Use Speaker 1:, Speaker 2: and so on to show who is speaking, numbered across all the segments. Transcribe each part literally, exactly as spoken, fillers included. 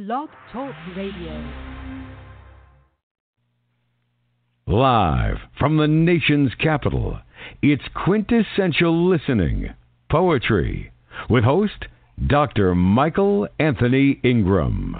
Speaker 1: Blog Talk Radio.
Speaker 2: Live from the nation's capital, it's Quintessential Listening, Poetry, with host Doctor Michael Anthony Ingram.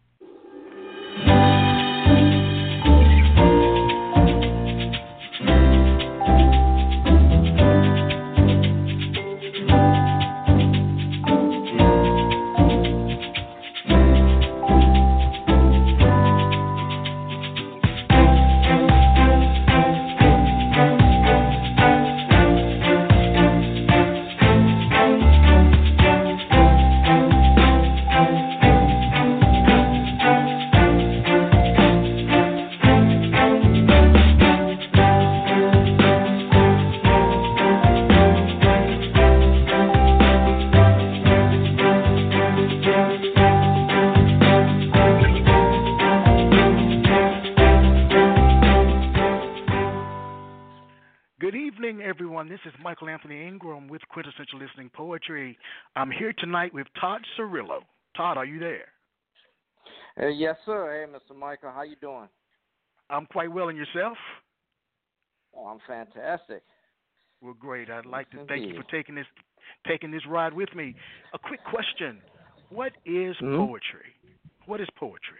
Speaker 3: This is Michael Anthony Ingram with Quintessential Listening Poetry. I'm here tonight with Todd Cirillo. Todd, are you there?
Speaker 4: Uh, yes, sir. Hey, Mister Michael, how you doing?
Speaker 3: I'm quite well, and yourself?
Speaker 4: Oh, I'm fantastic.
Speaker 3: Well, great. I'd like
Speaker 4: yes,
Speaker 3: to thank
Speaker 4: indeed.
Speaker 3: you for taking this taking this ride with me. A quick question: What is
Speaker 4: hmm?
Speaker 3: poetry? What is poetry?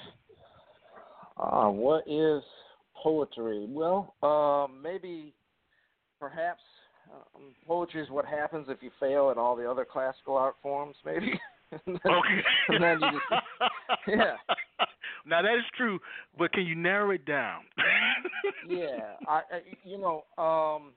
Speaker 4: Uh, what is poetry? Well, uh, maybe. Perhaps um, poetry is what happens if you fail at all the other classical art forms, maybe. and then,
Speaker 3: Okay.
Speaker 4: and then you just, yeah.
Speaker 3: Now that is true, but can you narrow it down?
Speaker 4: yeah, I, I, you know, um,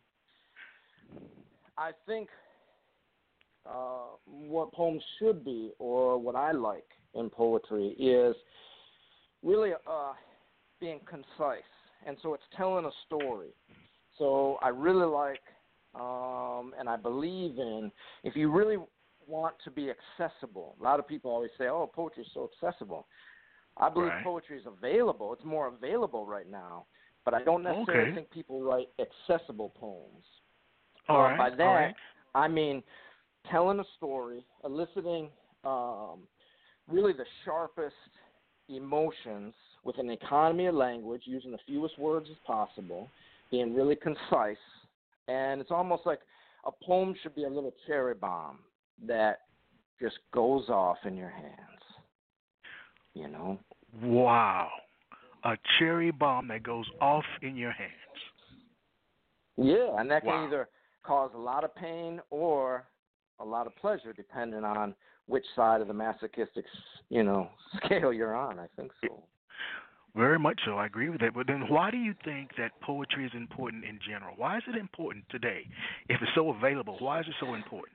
Speaker 4: I think uh, what poems should be, or what I like in poetry, is really uh, being concise, and so it's telling a story. So I really like, um, and I believe in, if you really want to be accessible, a lot of people always say, oh, poetry is so accessible. I believe
Speaker 3: right.
Speaker 4: poetry is available. It's more available right now, but I don't necessarily
Speaker 3: okay.
Speaker 4: think people write accessible poems.
Speaker 3: All
Speaker 4: uh,
Speaker 3: right.
Speaker 4: By that,
Speaker 3: All right.
Speaker 4: I mean telling a story, eliciting um, really the sharpest emotions with an economy of language, using the fewest words as possible, being really concise, and it's almost like a poem should be a little cherry bomb that just goes off in your hands, you know?
Speaker 3: Wow. A cherry bomb that goes off in your hands.
Speaker 4: Yeah, and that
Speaker 3: wow.
Speaker 4: can either cause a lot of pain or a lot of pleasure, depending on which side of the masochistic, you know, scale you're on. I think so.
Speaker 3: Very much so. I agree with that. But then why do you think that poetry is important in general? Why is it important today? If it's so available, why is it so important?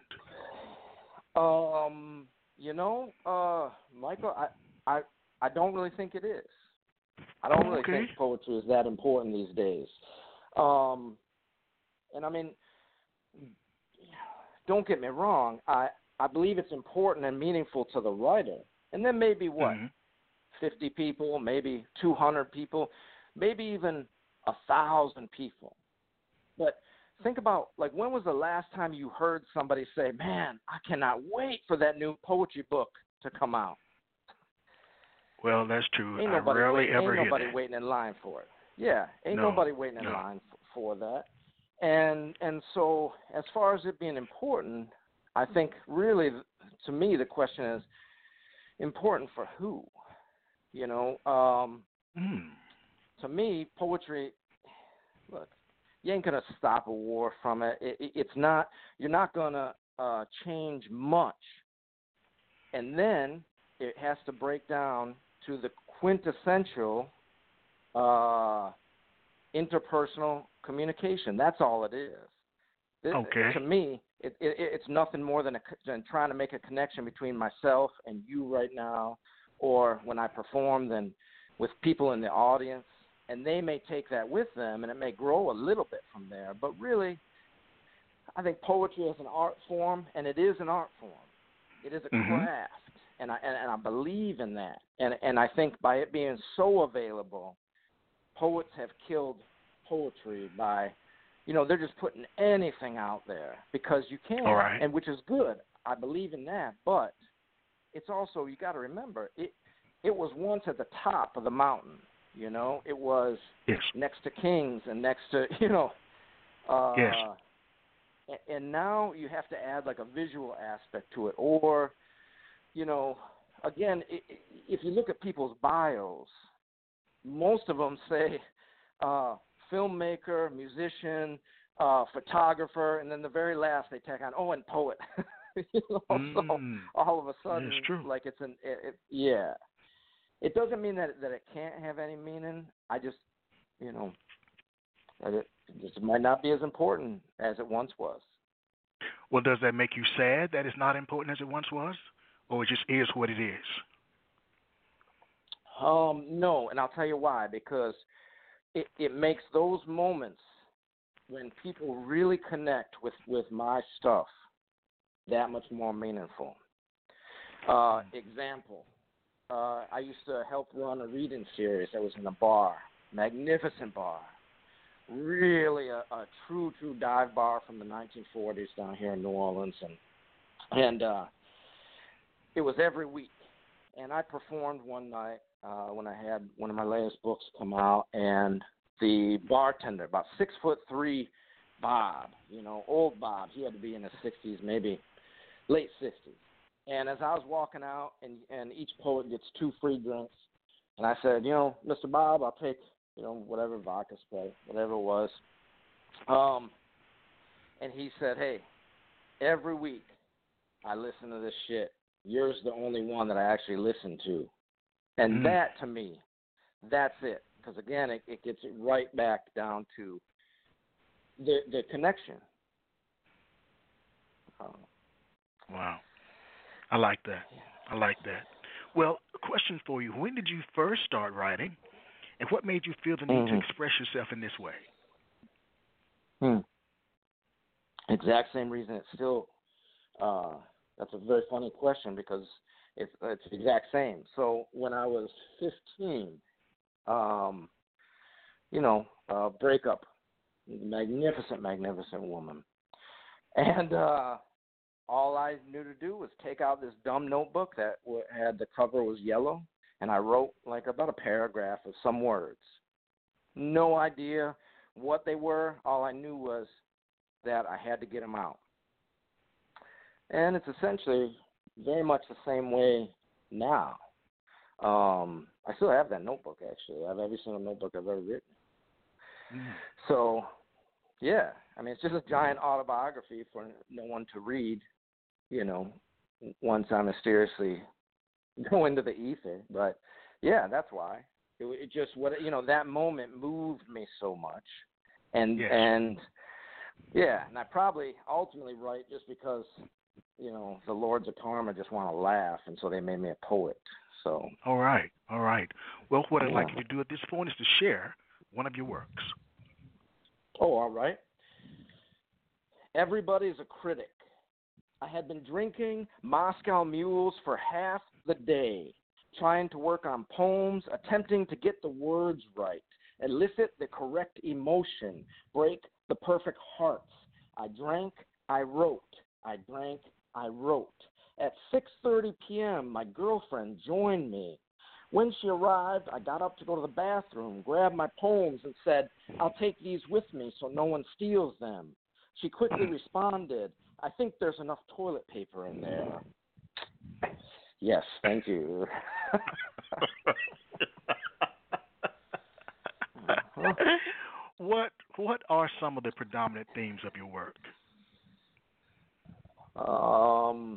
Speaker 4: Um, you know, uh, Michael, I, I, I don't really think it is. I don't really
Speaker 3: okay.
Speaker 4: think poetry is that important these days. Um, and I mean, don't get me wrong. I, I believe it's important and meaningful to the writer. And then maybe what?
Speaker 3: Mm-hmm.
Speaker 4: fifty people, maybe two hundred people, maybe even a thousand people. But think about, like, when was the last time you heard somebody say, man, I cannot wait for that new poetry book to come out?
Speaker 3: Well, that's true.
Speaker 4: Ain't
Speaker 3: I
Speaker 4: nobody,
Speaker 3: rarely
Speaker 4: wait,
Speaker 3: ever
Speaker 4: ain't
Speaker 3: hear
Speaker 4: nobody
Speaker 3: that.
Speaker 4: waiting in line for it. Yeah, ain't
Speaker 3: no,
Speaker 4: nobody waiting in
Speaker 3: no.
Speaker 4: line f- for that. And and so as far as it being important, I think really, to me, the question is, important for who? You know, um,
Speaker 3: mm.
Speaker 4: to me, poetry, look, you ain't going to stop a war from it. it, it it's not, you're not going to uh, change much. And then it has to break down to the quintessential uh, interpersonal communication. That's all it is. This,
Speaker 3: okay.
Speaker 4: To me, it, it, it's nothing more than, a, than trying to make a connection between myself and you right now, or when I perform, then with people in the audience, and they may take that with them, and it may grow a little bit from there. But really, I think poetry is an art form, and it is an art form. It is a
Speaker 3: mm-hmm.
Speaker 4: craft, and I and, and I believe in that. And and I think by it being so available, poets have killed poetry by, you know, they're just putting anything out there because you can,
Speaker 3: All right.
Speaker 4: and which is good. I believe in that, but it's also, you got to remember, it it was once at the top of the mountain. You know, it was
Speaker 3: yes.
Speaker 4: next to kings and next to, you know, uh,
Speaker 3: yes.
Speaker 4: and now you have to add like a visual aspect to it. Or, you know, again, if you look at people's bios, most of them say uh, filmmaker, musician, uh, photographer, and then the very last they tack on, oh, and poet. you know,
Speaker 3: mm,
Speaker 4: so all of a sudden,
Speaker 3: it's true.
Speaker 4: like it's an, it, it, yeah. It doesn't mean that that it can't have any meaning. I just, you know, that it just might not be as important as it once was.
Speaker 3: Well, does that make you sad that it's not important as it once was, or it just is what it is?
Speaker 4: Um, no, and I'll tell you why. Because it, it makes those moments when people really connect with, with my stuff that much more meaningful. Uh, example. Uh, I used to help run a reading series that was in a bar, magnificent bar, really a, a true, true dive bar from the nineteen forties down here in New Orleans, and and uh, it was every week. And I performed one night uh, when I had one of my latest books come out, and the bartender, about six foot three, Bob, you know, old Bob, he had to be in his sixties, maybe late sixties. And as I was walking out, and, and each poet gets two free drinks, and I said, you know, Mister Bob, I'll take, you know, whatever vodka spray, whatever it was. Um, and he said, hey, every week I listen to this shit. Yours the only one that I actually listen to. And
Speaker 3: mm.
Speaker 4: that, to me, that's it. Because, again, it, it gets it right back down to the the connection. Um,
Speaker 3: wow. I like that. I like that. Well, a question for you. When did you first start writing, and what made you feel the need
Speaker 4: mm-hmm.
Speaker 3: to express yourself in this way?
Speaker 4: Hmm. Exact same reason. It's still, uh, that's a very funny question because it's, it's the exact same. So when I was fifteen, um, you know, uh, breakup, magnificent, magnificent woman. And, uh, all I knew to do was take out this dumb notebook that had the cover was yellow, and I wrote like about a paragraph of some words. No idea what they were. All I knew was that I had to get them out. And it's essentially very much the same way now. Um, I still have that notebook, actually. I have every single notebook I've ever written. Mm. So, yeah, I mean, it's just a giant autobiography for no one to read, you know, once I mysteriously go into the ether. But, yeah, that's why. It, it just, what you know, that moment moved me so much. And,
Speaker 3: yes.
Speaker 4: and yeah, and I probably ultimately write just because, you know, the Lords of Karma just want to laugh, and so they made me a poet. So.
Speaker 3: All right, all right. Well, what I'd
Speaker 4: yeah.
Speaker 3: like you to do at this point is to share one of your works.
Speaker 4: Oh, all right. Everybody's a critic. I had been drinking Moscow Mules for half the day, trying to work on poems, attempting to get the words right, elicit the correct emotion, break the perfect hearts. I drank, I wrote. I drank, I wrote. At six thirty p.m., my girlfriend joined me. When she arrived, I got up to go to the bathroom, grabbed my poems, and said, I'll take these with me so no one steals them. She quickly responded, I think there's enough toilet paper in there. Yes, thank you. uh-huh.
Speaker 3: What what are some of the predominant themes of your work?
Speaker 4: Um,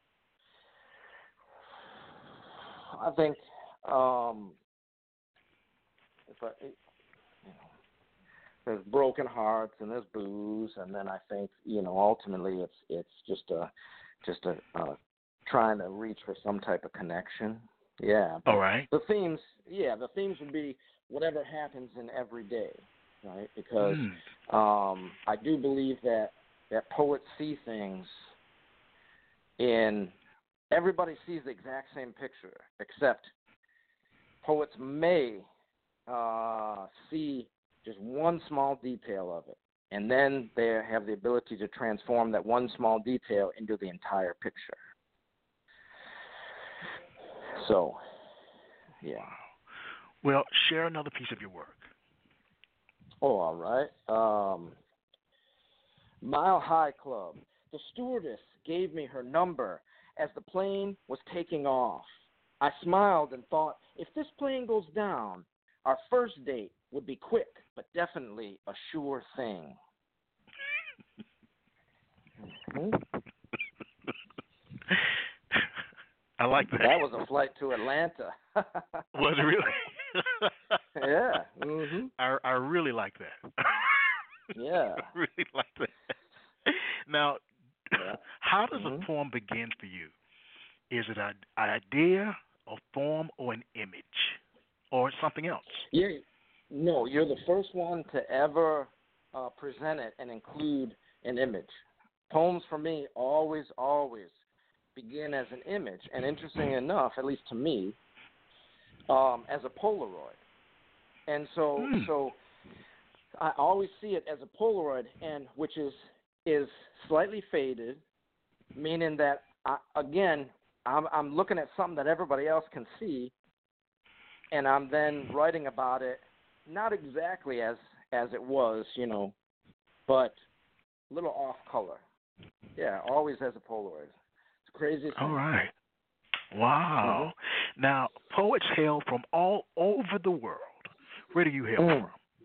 Speaker 4: I think um, if I, you know, there's broken hearts and there's booze, and then I think you know ultimately it's it's just a just a uh, trying to reach for some type of connection. Yeah.
Speaker 3: All right.
Speaker 4: The themes, yeah, the themes would be whatever happens in every day, right? Because mm. um, I do believe that that poets see things in everybody sees the exact same picture, except poets may uh, see just one small detail of it, and then they have the ability to transform that one small detail into the entire picture. So, Yeah.
Speaker 3: Wow. Well, share another piece of your work.
Speaker 4: Oh, all right. Um, Mile High Club. The stewardess gave me her number as the plane was taking off. I smiled and thought, if this plane goes down, our first date would be quick, but definitely a sure thing. Mm-hmm.
Speaker 3: I like that.
Speaker 4: That was a flight to Atlanta.
Speaker 3: Was it really?
Speaker 4: Yeah. Mm-hmm.
Speaker 3: I I really like that.
Speaker 4: Yeah.
Speaker 3: I really like that. Now,
Speaker 4: Yeah.
Speaker 3: how does
Speaker 4: Mm-hmm.
Speaker 3: a poem begin for you? Is it an idea, a form, or an image, or something else?
Speaker 4: Yeah. No, you're the first one to ever uh, present it and include an image. Poems for me always, always begin as an image, and interesting enough, at least to me, um, as a Polaroid. And so,
Speaker 3: Hmm.
Speaker 4: so I always see it as a Polaroid, and which is is slightly faded, meaning that I, again, I'm, I'm looking at something that everybody else can see, and I'm then writing about it, not exactly as as it was, you know, but a little off color. Yeah, always as a Polaroid. It's the craziest thing.
Speaker 3: All right. Wow.
Speaker 4: Mm-hmm.
Speaker 3: Now, poets hail from all over the world. Where do you hail
Speaker 4: Mm.
Speaker 3: from?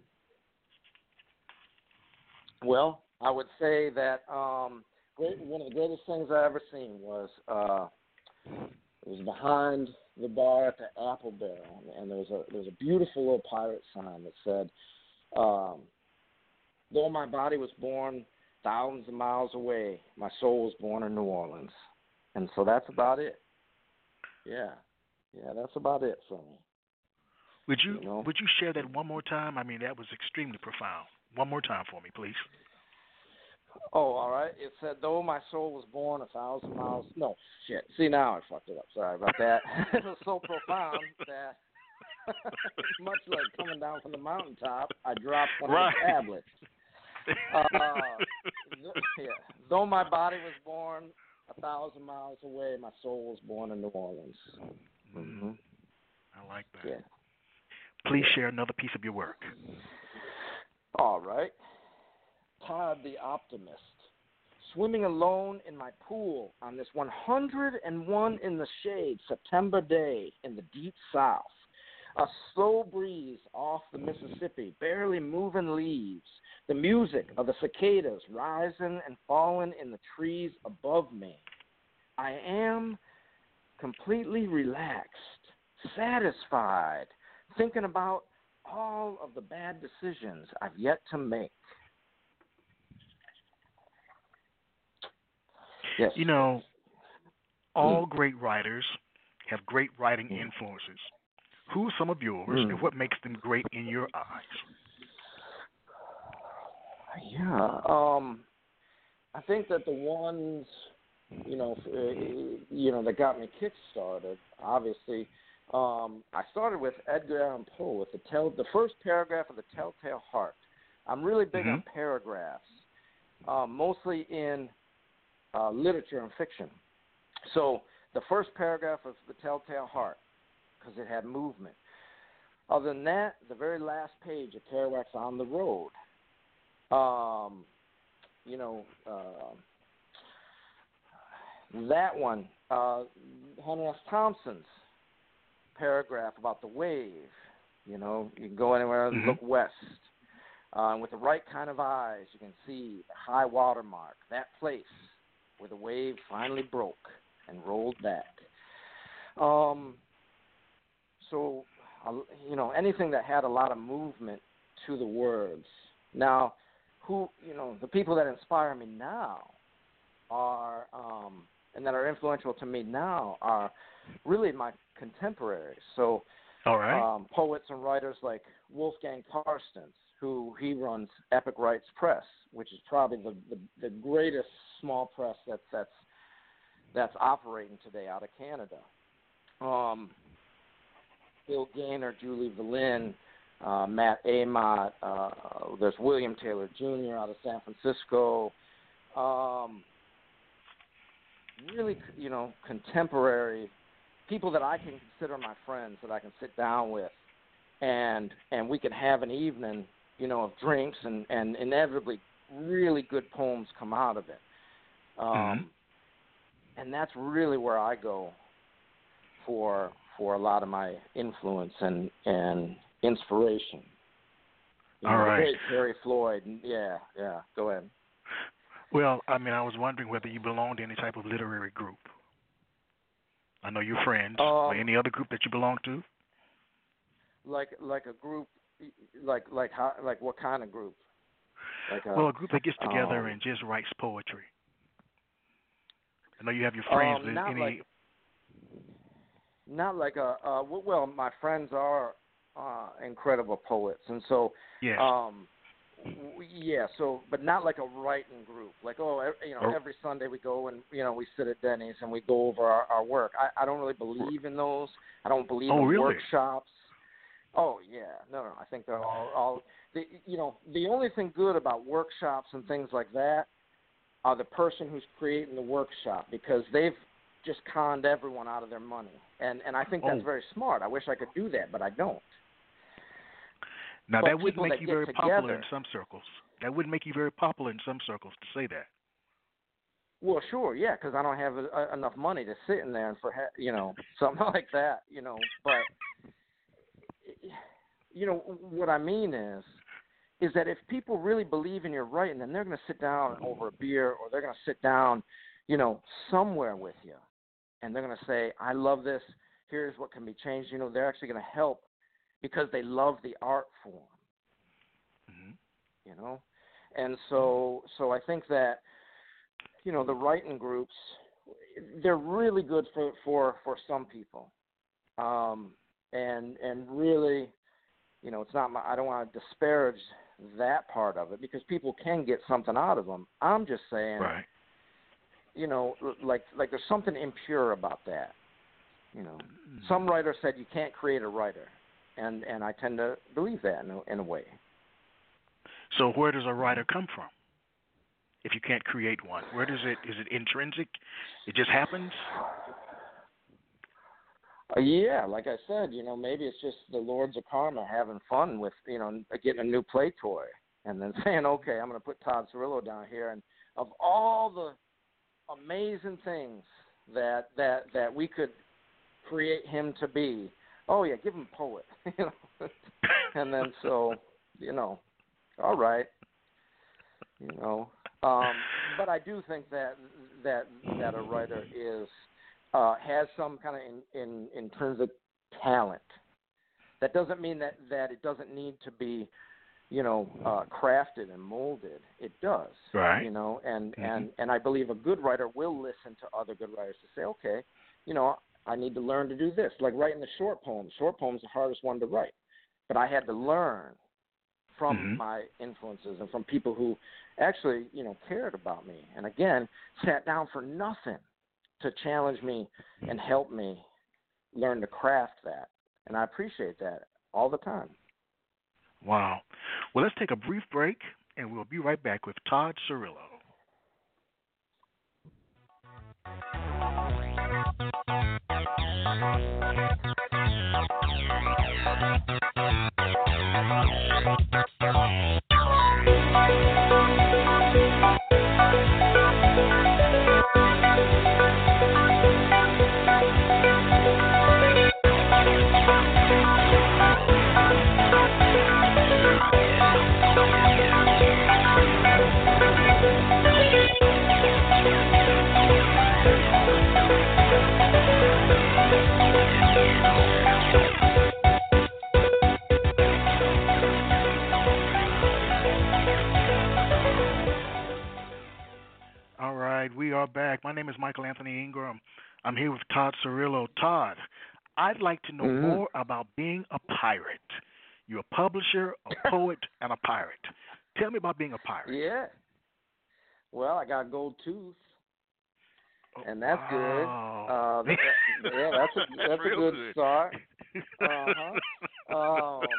Speaker 4: Well, I would say that um, great, one of the greatest things I ever seen was uh, it was behind the bar at the Apple Barrel, and there was a there was a beautiful little pirate sign that said, um, "Though my body was born thousands of miles away, my soul was born in New Orleans." And so that's about it. Yeah, yeah, that's about it for me.
Speaker 3: Would you,
Speaker 4: you know?
Speaker 3: would you share that one more time? I mean, that was extremely profound. One more time for me, please.
Speaker 4: Oh, all right. It said, though my soul was born a thousand miles. No, shit. See, now I fucked it up. Sorry about that. It was so profound that, much like coming down from the mountaintop, I dropped one
Speaker 3: Right.
Speaker 4: of the tablets. Uh, th- yeah. Though my body was born a thousand miles away, my soul was born in New Orleans. Mm-hmm.
Speaker 3: I like that.
Speaker 4: Yeah.
Speaker 3: Please share another piece of your work.
Speaker 4: All right. Todd the Optimist. Swimming alone in my pool on this one hundred one in the shade September day in the deep south. A slow breeze off the Mississippi, barely moving leaves. The music of the cicadas rising and falling in the trees above me. I am completely relaxed, satisfied, thinking about all of the bad decisions I've yet to make. Yes.
Speaker 3: You know, all great writers have great writing
Speaker 4: Mm.
Speaker 3: influences. Who are some of yours,
Speaker 4: Mm.
Speaker 3: and what makes them great in your eyes?
Speaker 4: Yeah. Um, I think that the ones, you know, uh, you know, that got me kick-started, obviously, um, I started with Edgar Allan Poe with the tell, the first paragraph of The Telltale Heart. I'm really big
Speaker 3: Mhm.
Speaker 4: on paragraphs, um, mostly in uh, literature and fiction. So the first paragraph of The Telltale Heart, because it had movement. Other than that, the very last page of Kerouac's On the Road. Um, you know, uh, that one, uh, Hunter S. Thompson's paragraph about the wave. You know, you can go anywhere and
Speaker 3: Mhm.
Speaker 4: look west. Uh, with the right kind of eyes, you can see the high water mark, that place where the wave finally broke and rolled back. Um, so, uh, you know, anything that had a lot of movement to the words. Now, who, you know, the people that inspire me now are, um, and that are influential to me now are really my contemporaries. So,
Speaker 3: All right.
Speaker 4: um, poets and writers like Wolfgang Carstens, who he runs Epic Rights Press, which is probably the, the, the greatest small press that's that's that's operating today out of Canada. Um, Bill Gaynor, Julie Verlin, uh, Matt Amott, uh, there's William Taylor Junior out of San Francisco. Um, really, you know, contemporary people that I can consider my friends that I can sit down with, and and we can have an evening, you know, of drinks, and, and inevitably really good poems come out of it. Um,
Speaker 3: mm-hmm.
Speaker 4: And that's really where I go for for a lot of my influence and, and inspiration. You
Speaker 3: All
Speaker 4: know,
Speaker 3: right.
Speaker 4: Terry Floyd. Yeah, yeah. Go ahead.
Speaker 3: Well, I mean, I was wondering whether you belong to any type of literary group. I know you're friends.
Speaker 4: Um,
Speaker 3: or any other group that you belong to?
Speaker 4: Like like a group, like like how like what kind of group? Like a,
Speaker 3: well, a group that gets together
Speaker 4: um,
Speaker 3: and just writes poetry. I know you have your friends.
Speaker 4: Um,
Speaker 3: but
Speaker 4: not
Speaker 3: any?
Speaker 4: like not like a uh, well, my friends are uh, incredible poets, and so
Speaker 3: Yes.
Speaker 4: um, w- yeah. So, but not like a writing group. Like oh, every, you know,
Speaker 3: Oh.
Speaker 4: every Sunday we go and you know we sit at Denny's and we go over our, our work. I, I don't really believe in those. I don't believe
Speaker 3: Oh,
Speaker 4: in
Speaker 3: really?
Speaker 4: workshops. Oh yeah, no, no. I think they're all, all the, you know, the only thing good about workshops and things like that are the person who's creating the workshop, because they've just conned everyone out of their money, and and I think that's
Speaker 3: Oh.
Speaker 4: very smart. I wish I could do that, but I don't.
Speaker 3: Now,
Speaker 4: But
Speaker 3: that would
Speaker 4: people
Speaker 3: make
Speaker 4: that
Speaker 3: you
Speaker 4: get
Speaker 3: very popular
Speaker 4: together-
Speaker 3: in some circles. That would make you very popular in some circles to say that.
Speaker 4: Well, sure, yeah, because I don't have a, enough money to sit in there and for ha- you know something like that, you know. But you know what I mean is, is that if people really believe in your writing, then they're going to sit down over a beer, or they're going to sit down, you know, somewhere with you, and they're going to say, "I love this. Here's what can be changed." You know, they're actually going to help because they love the art form.
Speaker 3: Mm-hmm.
Speaker 4: You know, and so so I think that, you know, the writing groups, they're really good for for, for some people, um, and and really, you know, it's not my, I don't want to disparage that part of it, because people can get something out of them. I'm just saying,
Speaker 3: Right.
Speaker 4: you know, like like there's something impure about that. You know, some writer said you can't create a writer, and and I tend to believe that in a, in a way.
Speaker 3: So where does a writer come from? If you can't create one, where does it? Is it intrinsic? It just happens.
Speaker 4: Uh, yeah, like I said, you know, maybe it's just the Lords of Karma having fun with, you know, getting a new play toy, and then saying, okay, I'm going to put Todd Cirillo down here, and of all the amazing things that that that we could create him to be, oh yeah, give him poet, you know, and then so, you know, all right, you know, um, but I do think that that that a writer is. Uh, has some kind of in, in, intrinsic talent. That doesn't mean that, that it doesn't need to be, you know, uh, crafted and molded. It does,
Speaker 3: Right.
Speaker 4: you know, and,
Speaker 3: Mm-hmm.
Speaker 4: and, and I believe a good writer will listen to other good writers to say, okay, you know, I need to learn to do this. Like writing the short poems. Short poems are the hardest one to write. But I had to learn from
Speaker 3: Mm-hmm.
Speaker 4: my influences and from people who actually, you know, cared about me. And again, sat down for nothing to challenge me and help me learn to craft that. And I appreciate that all the time.
Speaker 3: Wow. Well, let's take a brief break, and we'll be right back with Todd Cirillo. All right, we are back. My name is Michael Anthony Ingram. I'm here with Todd Cirillo. Todd, I'd like to know
Speaker 4: Mhm.
Speaker 3: more about being a pirate. You're a publisher, a poet, and a pirate. Tell me about being a pirate.
Speaker 4: Yeah. Well, I got a gold tooth,
Speaker 3: Oh,
Speaker 4: and that's
Speaker 3: wow.
Speaker 4: good. Uh, that, yeah, that's a that's a
Speaker 3: Real
Speaker 4: good,
Speaker 3: good.
Speaker 4: start. Uh-huh. Um,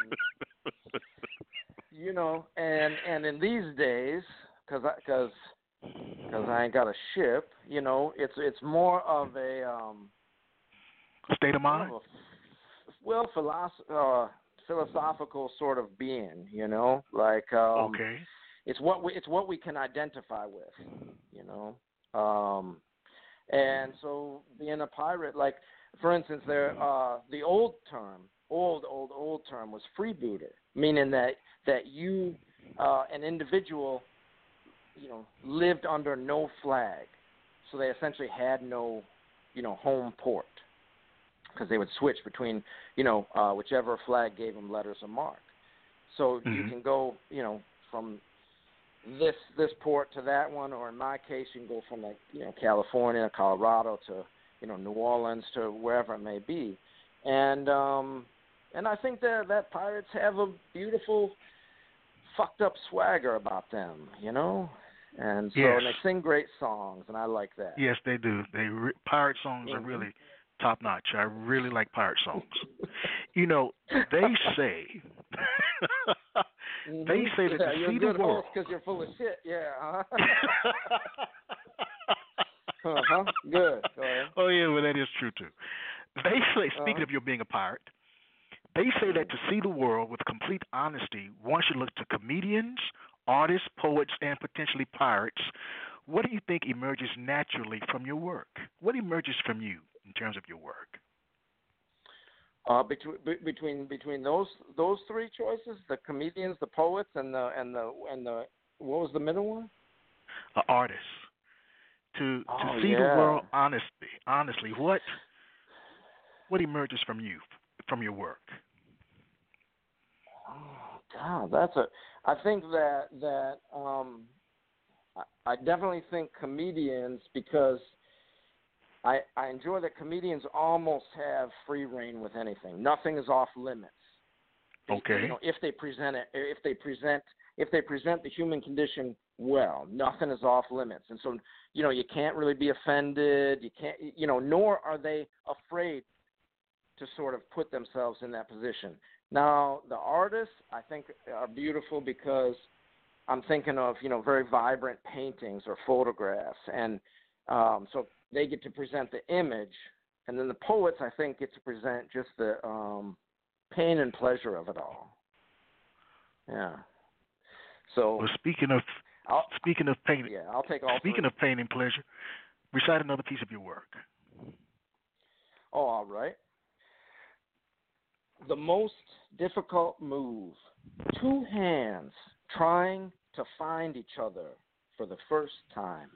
Speaker 4: you know, and and in these days, because because because I ain't got a ship, you know, it's it's more of a um
Speaker 3: State of mind?
Speaker 4: Kind of a, well, philosoph- uh, philosophical sort of being, you know, like um,
Speaker 3: okay.
Speaker 4: It's what we it's what we can identify with, you know. Um, and so being a pirate, like for instance, there uh, the old term, old old old term was freebooter, meaning that that you uh, an individual, you know, lived under no flag, so they essentially had no, you know, home port, because they would switch between, you know, uh, whichever flag gave them letters or mark. So
Speaker 3: mm-hmm.
Speaker 4: you can go, you know, from this this port to that one, or in my case, you can go from like you know California, Colorado to you know New Orleans to wherever it may be, and um, and I think that that pirates have a beautiful fucked up swagger about them, you know, and so
Speaker 3: yes.
Speaker 4: and they sing great songs, and I like that.
Speaker 3: Yes, they do. They re- pirate songs
Speaker 4: mm-hmm.
Speaker 3: are really top notch. I really like pirate songs. You know, they say.
Speaker 4: Mm-hmm.
Speaker 3: They say that
Speaker 4: yeah,
Speaker 3: to
Speaker 4: you're
Speaker 3: see
Speaker 4: a good
Speaker 3: the world.
Speaker 4: because you're full of shit. Yeah. Uh-huh. uh-huh. Good. Go ahead.
Speaker 3: Oh yeah, well that is true too. They say, speaking
Speaker 4: uh-huh.
Speaker 3: of you being a pirate, they say that to see the world with complete honesty, one should look to comedians, artists, poets, and potentially pirates. What do you think emerges naturally from your work? What emerges from you in terms of your work?
Speaker 4: Uh, between between between those those three choices, the comedians, the poets, and the and the and the what was the middle one?
Speaker 3: An artist. To
Speaker 4: oh,
Speaker 3: to see
Speaker 4: yeah.
Speaker 3: the world honestly, honestly, what what emerges from you, from your work?
Speaker 4: Oh God, that's a. I think that that um, I, I definitely think comedians because. I, I enjoy that comedians almost have free reign with anything. Nothing is off limits.
Speaker 3: Okay.
Speaker 4: You know, if they present it, if they present, if they present the human condition well, nothing is off limits. And so, you know, you can't really be offended. You can't, you know, nor are they afraid to sort of put themselves in that position. Now, the artists, I think, are beautiful because I'm thinking of, you know, very vibrant paintings or photographs, and um, so. They get to present the image, and then the poets, I think, get to present just the um, pain and pleasure of it all. Yeah. So.
Speaker 3: Well, speaking of
Speaker 4: I'll,
Speaker 3: speaking of pain,
Speaker 4: yeah, I'll take all.
Speaker 3: Speaking
Speaker 4: three.
Speaker 3: of pain and pleasure, recite another piece of your work.
Speaker 4: Oh, all right. The most difficult move: two hands trying to find each other for the first time.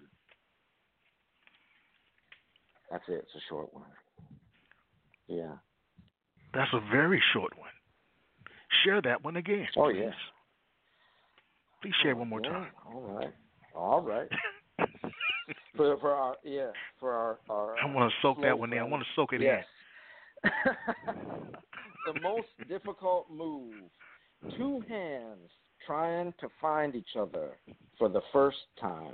Speaker 4: That's it. It's a short one. Yeah.
Speaker 3: That's a very short one. Share that one again,
Speaker 4: oh,
Speaker 3: please.
Speaker 4: Yeah.
Speaker 3: Please share
Speaker 4: oh,
Speaker 3: one more
Speaker 4: yeah.
Speaker 3: time.
Speaker 4: All right. All right. for for our yeah for our our.
Speaker 3: I want to soak that one in. I
Speaker 4: friends.
Speaker 3: want to soak it
Speaker 4: yes.
Speaker 3: in.
Speaker 4: The most difficult move: two hands trying to find each other for the first time.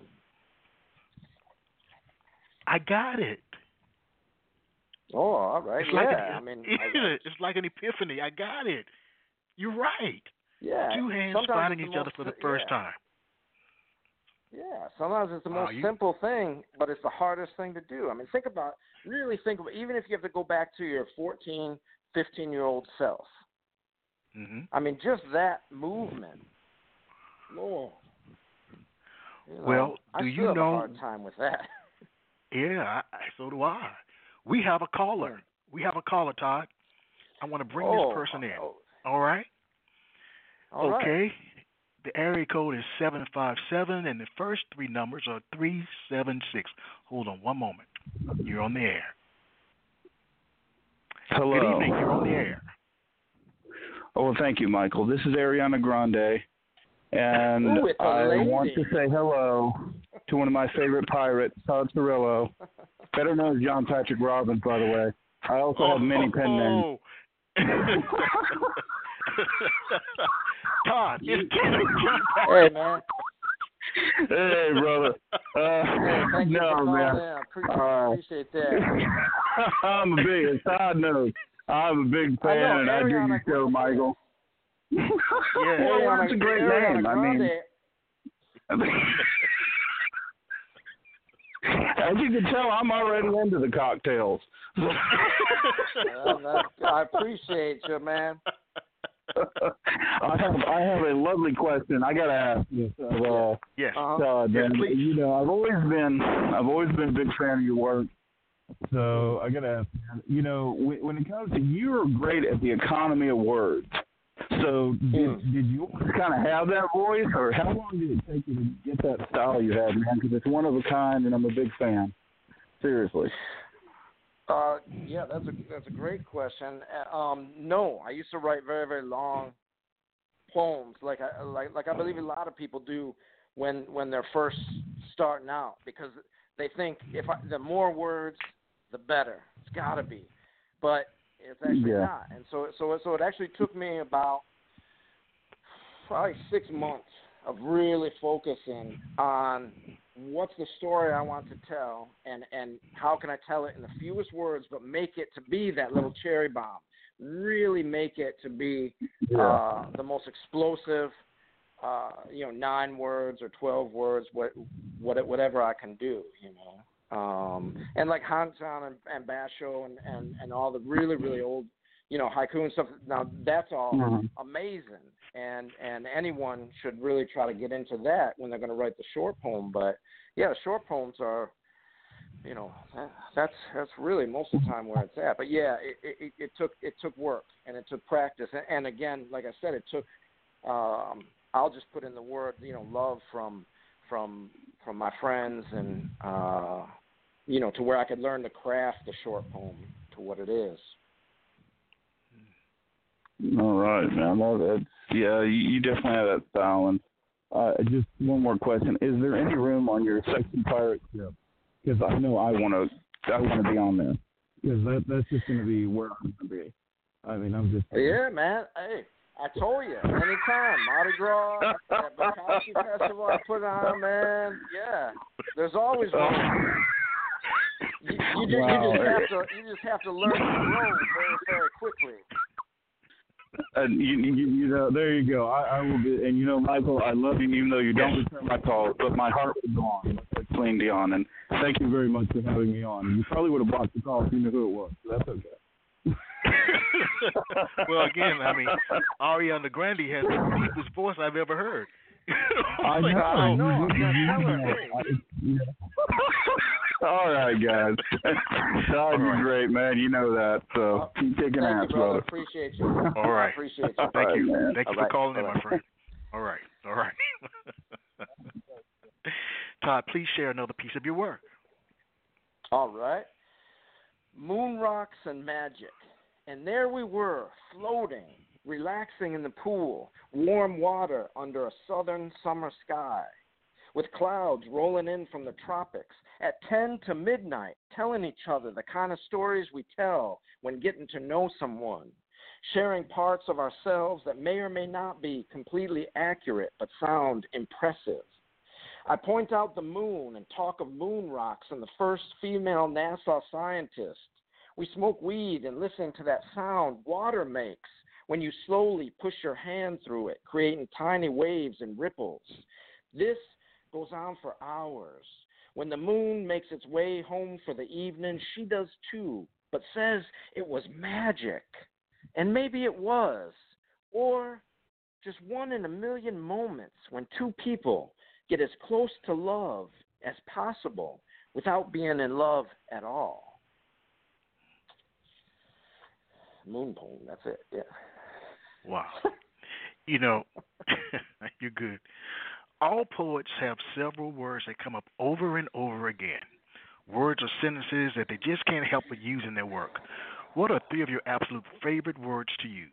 Speaker 3: I got it.
Speaker 4: Oh, all right.
Speaker 3: It's
Speaker 4: yeah,
Speaker 3: like an,
Speaker 4: I mean,
Speaker 3: it,
Speaker 4: I,
Speaker 3: it's like an epiphany. I got it. You're right.
Speaker 4: Yeah.
Speaker 3: Two hands
Speaker 4: Sometimes
Speaker 3: finding
Speaker 4: it's
Speaker 3: each
Speaker 4: the
Speaker 3: other
Speaker 4: most,
Speaker 3: for the first
Speaker 4: yeah.
Speaker 3: time.
Speaker 4: Yeah, sometimes it's the
Speaker 3: Wow,
Speaker 4: most
Speaker 3: you...
Speaker 4: simple thing, but it's the hardest thing to do. I mean, think about, really think about, even if you have to go back to your fourteen, fifteen-year-old self.
Speaker 3: Mm-hmm.
Speaker 4: I mean, just that movement. Lord. You know,
Speaker 3: Well, do
Speaker 4: I
Speaker 3: you
Speaker 4: still have
Speaker 3: know?
Speaker 4: a hard time with that.
Speaker 3: Yeah, I, so do I. We have a caller. We have a caller, Todd. I want to bring
Speaker 4: oh,
Speaker 3: this person in.
Speaker 4: Oh.
Speaker 3: All right?
Speaker 4: All
Speaker 3: okay.
Speaker 4: Right.
Speaker 3: The area code is seven five seven, and the first three numbers are three seven six. Hold on one moment. You're on the air.
Speaker 5: Hello.
Speaker 3: Good evening. You're on the air.
Speaker 5: Oh, well, thank you, Michael. This is Ariana Grande, and
Speaker 4: Ooh, it's a
Speaker 5: I
Speaker 4: lady.
Speaker 5: want to say hello to one of my favorite pirates, Todd Cirillo, better known as John Patrick Robbins, by the way. I also
Speaker 3: oh,
Speaker 5: have many pen names.
Speaker 3: Todd, it's John
Speaker 4: Hey, man.
Speaker 5: Hey, brother. Uh,
Speaker 4: hey, thank you
Speaker 5: no,
Speaker 4: for calling
Speaker 5: man.
Speaker 4: in. I appreciate,
Speaker 5: Uh,
Speaker 4: appreciate that.
Speaker 5: I'm a big, as Todd knows, I'm a big fan,
Speaker 4: I know,
Speaker 5: and I do
Speaker 4: Ariana
Speaker 5: your show,
Speaker 4: Grande.
Speaker 5: Michael.
Speaker 3: Yeah.
Speaker 5: Well,
Speaker 4: Ariana,
Speaker 5: that's a great
Speaker 4: Ariana
Speaker 5: name.
Speaker 4: Grande.
Speaker 5: I mean, As you can tell, I'm already into the cocktails.
Speaker 4: uh, that's, I appreciate you, man.
Speaker 5: I have I have a lovely question. I gotta ask you. So, uh,
Speaker 3: yes.
Speaker 4: Uh-huh.
Speaker 5: uh,
Speaker 3: Yes,
Speaker 5: Dan,
Speaker 3: please.
Speaker 5: you know, I've always been I've always been a big fan of your work. So I gotta ask, you know, when, when it comes to you're great at the economy of words. So did
Speaker 4: Mm.
Speaker 5: did you kind of have that voice, or how long did it take you to get that style you have, man? Because it's one of a kind, and I'm a big fan. Seriously.
Speaker 4: Uh, yeah, that's a that's a great question. Uh, Um, no, I used to write very very long poems, like I like like I believe a lot of people do when when they're first starting out, because they think if I, the more words, the better. It's got to be, but it's actually
Speaker 5: Yeah.
Speaker 4: not. And so so so it actually took me about probably six months of really focusing on what's the story I want to tell, and, and how can I tell it in the fewest words, but make it to be that little cherry bomb. Really make it to be
Speaker 5: Yeah.
Speaker 4: uh, the most explosive, uh, you know, nine words or twelve words, what, what, whatever I can do, you know. Um, and like Hansan and, and Basho and, and, and all the really, really old, you know, haiku and stuff. Now that's all
Speaker 5: Mhm.
Speaker 4: amazing, and and anyone should really try to get into that when they're going to write the short poem. But yeah, the short poems are, you know, that, that's that's really most of the time where it's at. But yeah, it, it, it took it took work and it took practice, and, and again, like I said, it took. Um, I'll just put in the word, you know, love from from from my friends, and uh, you know, to where I could learn to craft the short poem to what it is.
Speaker 5: All right, man. Well, that's, yeah, you, you definitely have that style. And uh, just one more question: is there any room on your Sexy Pirate ship? Because I know I want to, I want to be on there. Because that that's just going to be where I'm going to be. I mean, I'm just.
Speaker 4: Yeah, man. Hey, I told you, anytime Mardi Gras, at Bakashi Festival, I put on, man. Yeah, there's always room. You, you, just,
Speaker 5: Wow.
Speaker 4: you just have to, you just have to learn to grow very, very quickly.
Speaker 5: And you, you, you know, there you go. I, I will be, and you know, Michael, I love you, even though you don't return my calls, but my heart will go on, like Celine Dion. And thank you very much for having me on. You probably would have blocked the call if you knew who it was, so that's okay.
Speaker 3: Well, again, I mean, Ariana Grande has the deepest voice I've ever heard.
Speaker 5: I know.
Speaker 4: I know. I'm
Speaker 5: You-
Speaker 4: not
Speaker 5: you-
Speaker 4: telling
Speaker 5: you-
Speaker 4: you.
Speaker 5: yeah. All right, guys. Todd, you're
Speaker 3: right.
Speaker 5: great, man. You know that. So
Speaker 4: Uh,
Speaker 5: keep kicking
Speaker 4: Thank
Speaker 5: ass,
Speaker 4: you, brother.
Speaker 5: brother.
Speaker 4: Appreciate you.
Speaker 3: All right.
Speaker 4: Appreciate you.
Speaker 3: Thank you.
Speaker 5: All right, man.
Speaker 3: Thank you
Speaker 4: All
Speaker 3: for
Speaker 4: right.
Speaker 3: calling in,
Speaker 4: All
Speaker 3: my
Speaker 4: right.
Speaker 3: friend. All right. All right. Todd, please share another piece of your work.
Speaker 4: All right. Moon rocks and magic. And there we were, floating, relaxing in the pool, warm water under a southern summer sky, with clouds rolling in from the tropics at ten to midnight, telling each other the kind of stories we tell when getting to know someone, sharing parts of ourselves that may or may not be completely accurate but sound impressive. I point out the moon and talk of moon rocks and the first female NASA scientist. We smoke weed and listen to that sound water makes when you slowly push your hand through it, creating tiny waves and ripples. This goes on for hours. When the moon makes its way home for the evening, she does too, but says it was magic. And maybe it was, or just one in a million moments when two people get as close to love as possible without being in love at all. Moon poem, that's it, yeah.
Speaker 3: Wow. You know, you're good. All poets have several words that come up over and over again. Words or sentences that they just can't help but use in their work. What are three of your absolute favorite words to use?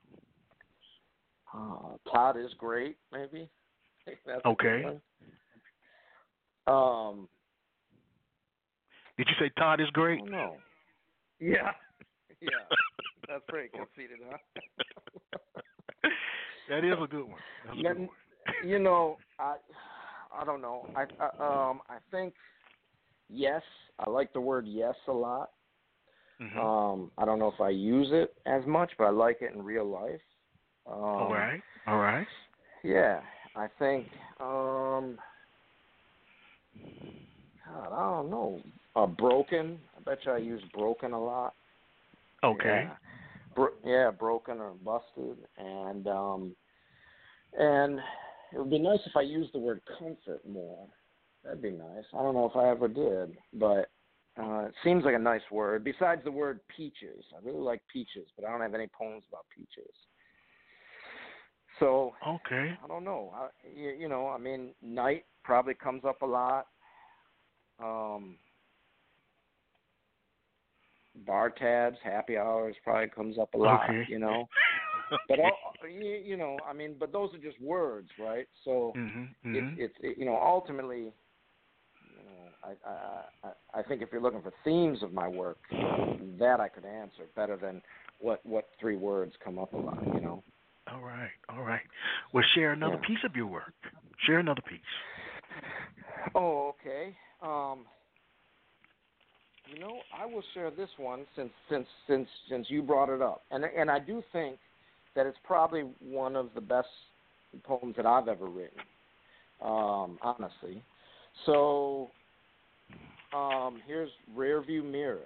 Speaker 4: Uh, Todd is great, maybe. That's
Speaker 3: Okay.
Speaker 4: a good one. Um,
Speaker 3: Did you say Todd is
Speaker 4: I
Speaker 3: great?
Speaker 4: don't know. Yeah. Yeah. That's pretty conceited, huh?
Speaker 3: That is a good one. That's a good one.
Speaker 4: You know, I I don't know. I, I um I think yes. I like the word yes a lot.
Speaker 3: Mm-hmm.
Speaker 4: Um, I don't know if I use it as much, but I like it in real life. Um,
Speaker 3: All right. All right.
Speaker 4: Yeah, I think. Um, God, I don't know. Uh, broken. I bet you I use broken a lot.
Speaker 3: Okay.
Speaker 4: Yeah, Bro- yeah broken or busted. And um, and it would be nice if I used the word comfort more. That'd be nice. I don't know if I ever did, but uh, it seems like a nice word. Besides the word peaches. I really like peaches, but I don't have any poems about peaches. So,
Speaker 3: Okay.
Speaker 4: I don't know. I, you, you know, I mean, night probably comes up a lot. Um, bar tabs, happy hours probably comes up a lot,
Speaker 3: Okay.
Speaker 4: you know.
Speaker 3: Okay.
Speaker 4: But, all, you, you know, I mean, but those are just words, right? So,
Speaker 3: Mm-hmm,
Speaker 4: it's,
Speaker 3: mm-hmm.
Speaker 4: it's it, you know, ultimately, you know, I, I, I, I think if you're looking for themes of my work, that I could answer better than what, what three words come up a lot, you know.
Speaker 3: All right, all right. Well, share another
Speaker 4: Yeah.
Speaker 3: piece of your work. Share another piece.
Speaker 4: Oh, okay. Um, you know, I will share this one since since since since you brought it up, and and I do think that it's probably one of the best poems that I've ever written. Um, honestly, so um, here's Rearview Mirror.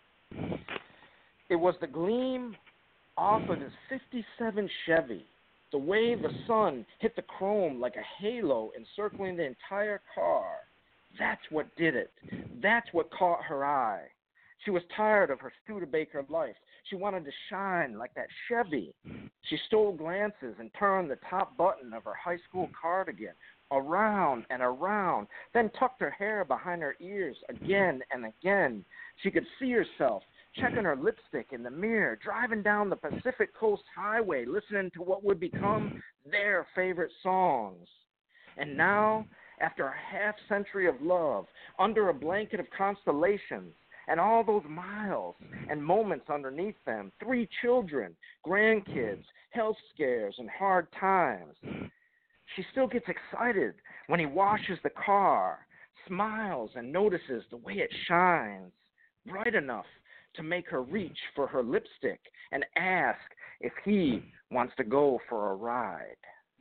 Speaker 4: It was the gleam off of his fifty-seven Chevy, the way the sun hit the chrome like a halo encircling the entire car. That's what did it. That's what caught her eye. She was tired of her Studebaker life. She wanted to shine like that Chevy. She stole glances and turned the top button of her high school cardigan around and around, then tucked her hair behind her ears again and again. She could see herself checking her lipstick in the mirror, driving down the Pacific Coast Highway, listening to what would become their favorite songs. And now, after a half century of love, under a blanket of constellations, and all those miles and moments underneath them, three children, grandkids, health scares, and hard times, she still gets excited when he washes the car, smiles and notices the way it shines, bright enough to make her reach for her lipstick and ask if he wants to go for a ride.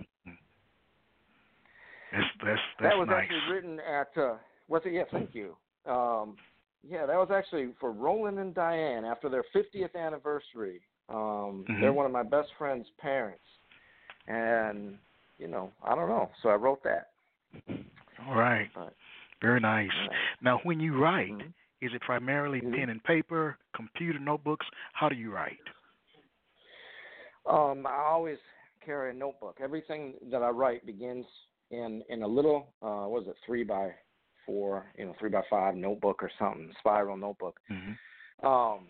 Speaker 3: That's that's that's
Speaker 4: that was
Speaker 3: nice.
Speaker 4: actually written at uh, was it? Yeah, thank you. Um, yeah, that was actually for Roland and Diane after their fiftieth anniversary. Um,
Speaker 3: Mm-hmm.
Speaker 4: They're one of my best friend's parents, and you know, I don't know, so I wrote that.
Speaker 3: All right,
Speaker 4: But,
Speaker 3: very nice.
Speaker 4: yeah.
Speaker 3: Now, when you write,
Speaker 4: Mhm.
Speaker 3: is it primarily
Speaker 4: Mhm.
Speaker 3: pen and paper, computer notebooks? How do you write?
Speaker 4: Um, I always carry a notebook. Everything that I write begins in in a little, uh, what is it, three by four, you know, three by five notebook or something, spiral notebook.
Speaker 3: Mm-hmm.
Speaker 4: Um,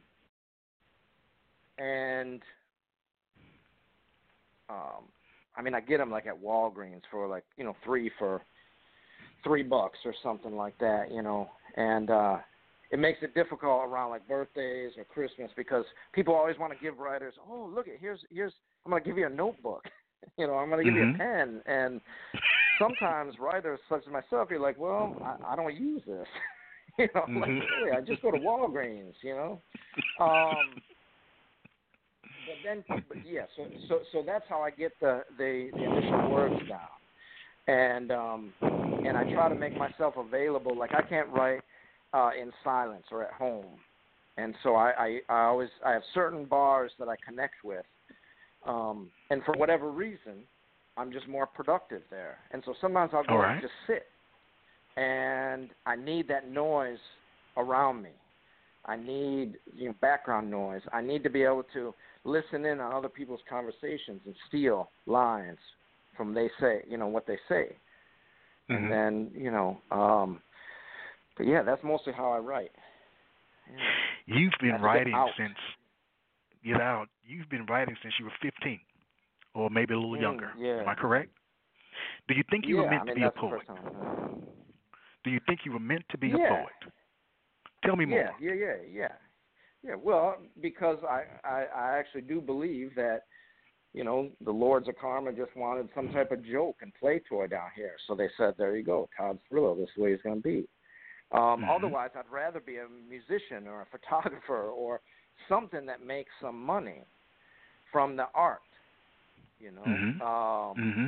Speaker 4: and um, I mean, I get them like at Walgreens for like, you know, three for three bucks or something like that, you know, and uh, it makes it difficult around like birthdays or Christmas because people always want to give writers, oh, look, it here's here's I'm gonna give you a notebook, you know, I'm gonna give
Speaker 3: Mm-hmm.
Speaker 4: you a pen, and sometimes writers such as myself, you're like, well, I, I don't use this, you know,
Speaker 3: Mm-hmm.
Speaker 4: like really, I just go to Walgreens, you know. Um, but then, but yeah, so so so that's how I get the the, the initial words down, and um, and I try to make myself available. Like I can't write uh, in silence or at home, and so I, I I always I have certain bars that I connect with, um, and for whatever reason, I'm just more productive there. And so sometimes I'll go
Speaker 3: All
Speaker 4: and
Speaker 3: right.
Speaker 4: just sit, and I need that noise around me. I need, you know, background noise. I need to be able to listen in on other people's conversations and steal lines from they say, you know, what they say.
Speaker 3: Mm-hmm.
Speaker 4: And then, you know, um, but yeah, that's mostly how I write. Yeah.
Speaker 3: You've been
Speaker 4: Have to get
Speaker 3: writing
Speaker 4: out.
Speaker 3: since get out. You've been writing since you were fifteen, or maybe a little
Speaker 4: Mm,
Speaker 3: younger.
Speaker 4: yeah.
Speaker 3: Am I correct? Do you think you
Speaker 4: yeah,
Speaker 3: were meant
Speaker 4: I mean,
Speaker 3: to be a
Speaker 4: that's the
Speaker 3: poet?
Speaker 4: first time.
Speaker 3: Do you think you were meant to be a
Speaker 4: Yeah.
Speaker 3: poet? Tell me more.
Speaker 4: Yeah, yeah, yeah, yeah. Yeah, well, because I, I, I actually do believe that, you know, the Lords of Karma just wanted some type of joke and play toy down here. So they said, there you go, Todd Thriller, this is the way he's going to be. Um,
Speaker 3: Mm-hmm.
Speaker 4: Otherwise, I'd rather be a musician or a photographer or something that makes some money from the art, you know.
Speaker 3: Mm-hmm.
Speaker 4: Um,
Speaker 3: Mm-hmm.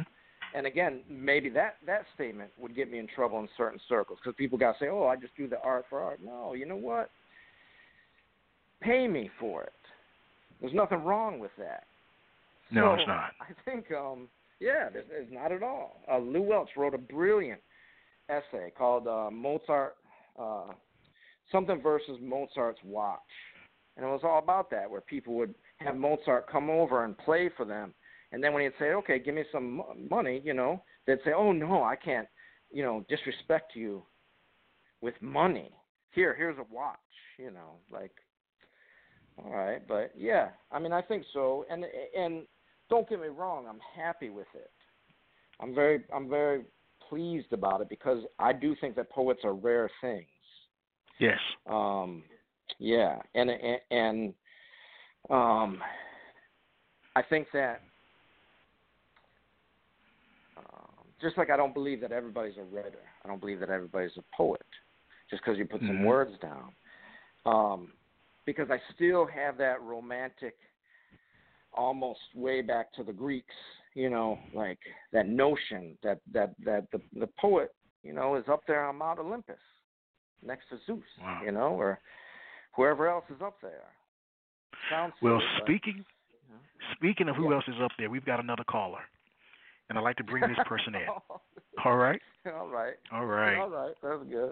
Speaker 4: and again, maybe that, that statement would get me in trouble in certain circles because people got to say, oh, I just do the art for art. No, you know what? Pay me for it. There's nothing wrong with that.
Speaker 3: No,
Speaker 4: so
Speaker 3: it's not.
Speaker 4: I think, um, yeah, there's, there's not at all. Uh, Lou Welch wrote a brilliant essay called uh, Mozart, uh, something versus Mozart's watch. And it was all about that, where people would have Mozart come over and play for them. And then when he'd say, okay, give me some money, you know, they'd say, oh, no, I can't, you know, disrespect you with money. Here, here's a watch, you know, like, all right. But, yeah, I mean, I think so. And and don't get me wrong, I'm happy with it. I'm very I'm very pleased about it because I do think that poets are rare things.
Speaker 3: Yes.
Speaker 4: Um, yeah, and and, and um, I think that um, just like I don't believe that everybody's a writer, I don't believe that everybody's a poet just because you put some
Speaker 3: mm-hmm.
Speaker 4: words down. Um, because I still have that romantic, almost way back to the Greeks, you know, like that notion that that that the the poet, you know, is up there on Mount Olympus next to Zeus,
Speaker 3: wow.
Speaker 4: you know, or whoever else is up there. Sounds
Speaker 3: well,
Speaker 4: silly,
Speaker 3: speaking
Speaker 4: but, you know.
Speaker 3: speaking of who
Speaker 4: yeah.
Speaker 3: else is up there, we've got another caller, and I'd like to bring this person in. All right.
Speaker 4: All right.
Speaker 3: All right.
Speaker 4: All right. That's good.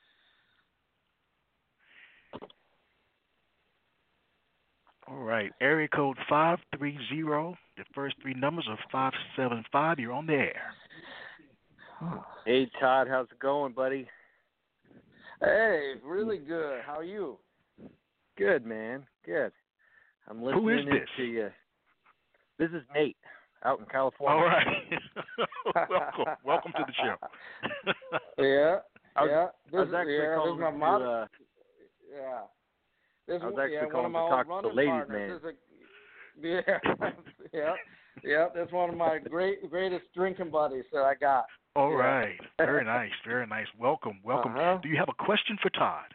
Speaker 3: All right. Area code five three zero. The first three numbers are five seven five. You're on the air.
Speaker 6: Hey, Todd. How's it going, buddy?
Speaker 4: Hey, really good. How are you?
Speaker 6: Good, man. Good. I'm listening
Speaker 3: Who is
Speaker 6: in
Speaker 3: this?
Speaker 6: to you. This is Nate out in California.
Speaker 3: All right. welcome. Welcome to the show.
Speaker 4: yeah.
Speaker 6: I was,
Speaker 4: yeah. This
Speaker 6: I was actually
Speaker 4: yeah,
Speaker 6: calling
Speaker 4: this is my
Speaker 6: to,
Speaker 4: model.
Speaker 6: uh,
Speaker 4: Yeah. This
Speaker 6: I was
Speaker 4: one,
Speaker 6: actually
Speaker 4: yeah, one
Speaker 6: calling
Speaker 4: of my
Speaker 6: to
Speaker 4: old
Speaker 6: talk to
Speaker 4: running
Speaker 6: the ladies,
Speaker 4: partners.
Speaker 6: man.
Speaker 4: Is a, yeah. yeah. Yeah. That's one of my great greatest drinking buddies that I got.
Speaker 3: All
Speaker 4: yeah.
Speaker 3: right. Very nice. Very nice. Welcome. Welcome.
Speaker 4: Uh-huh.
Speaker 3: Do you have a question for Todd?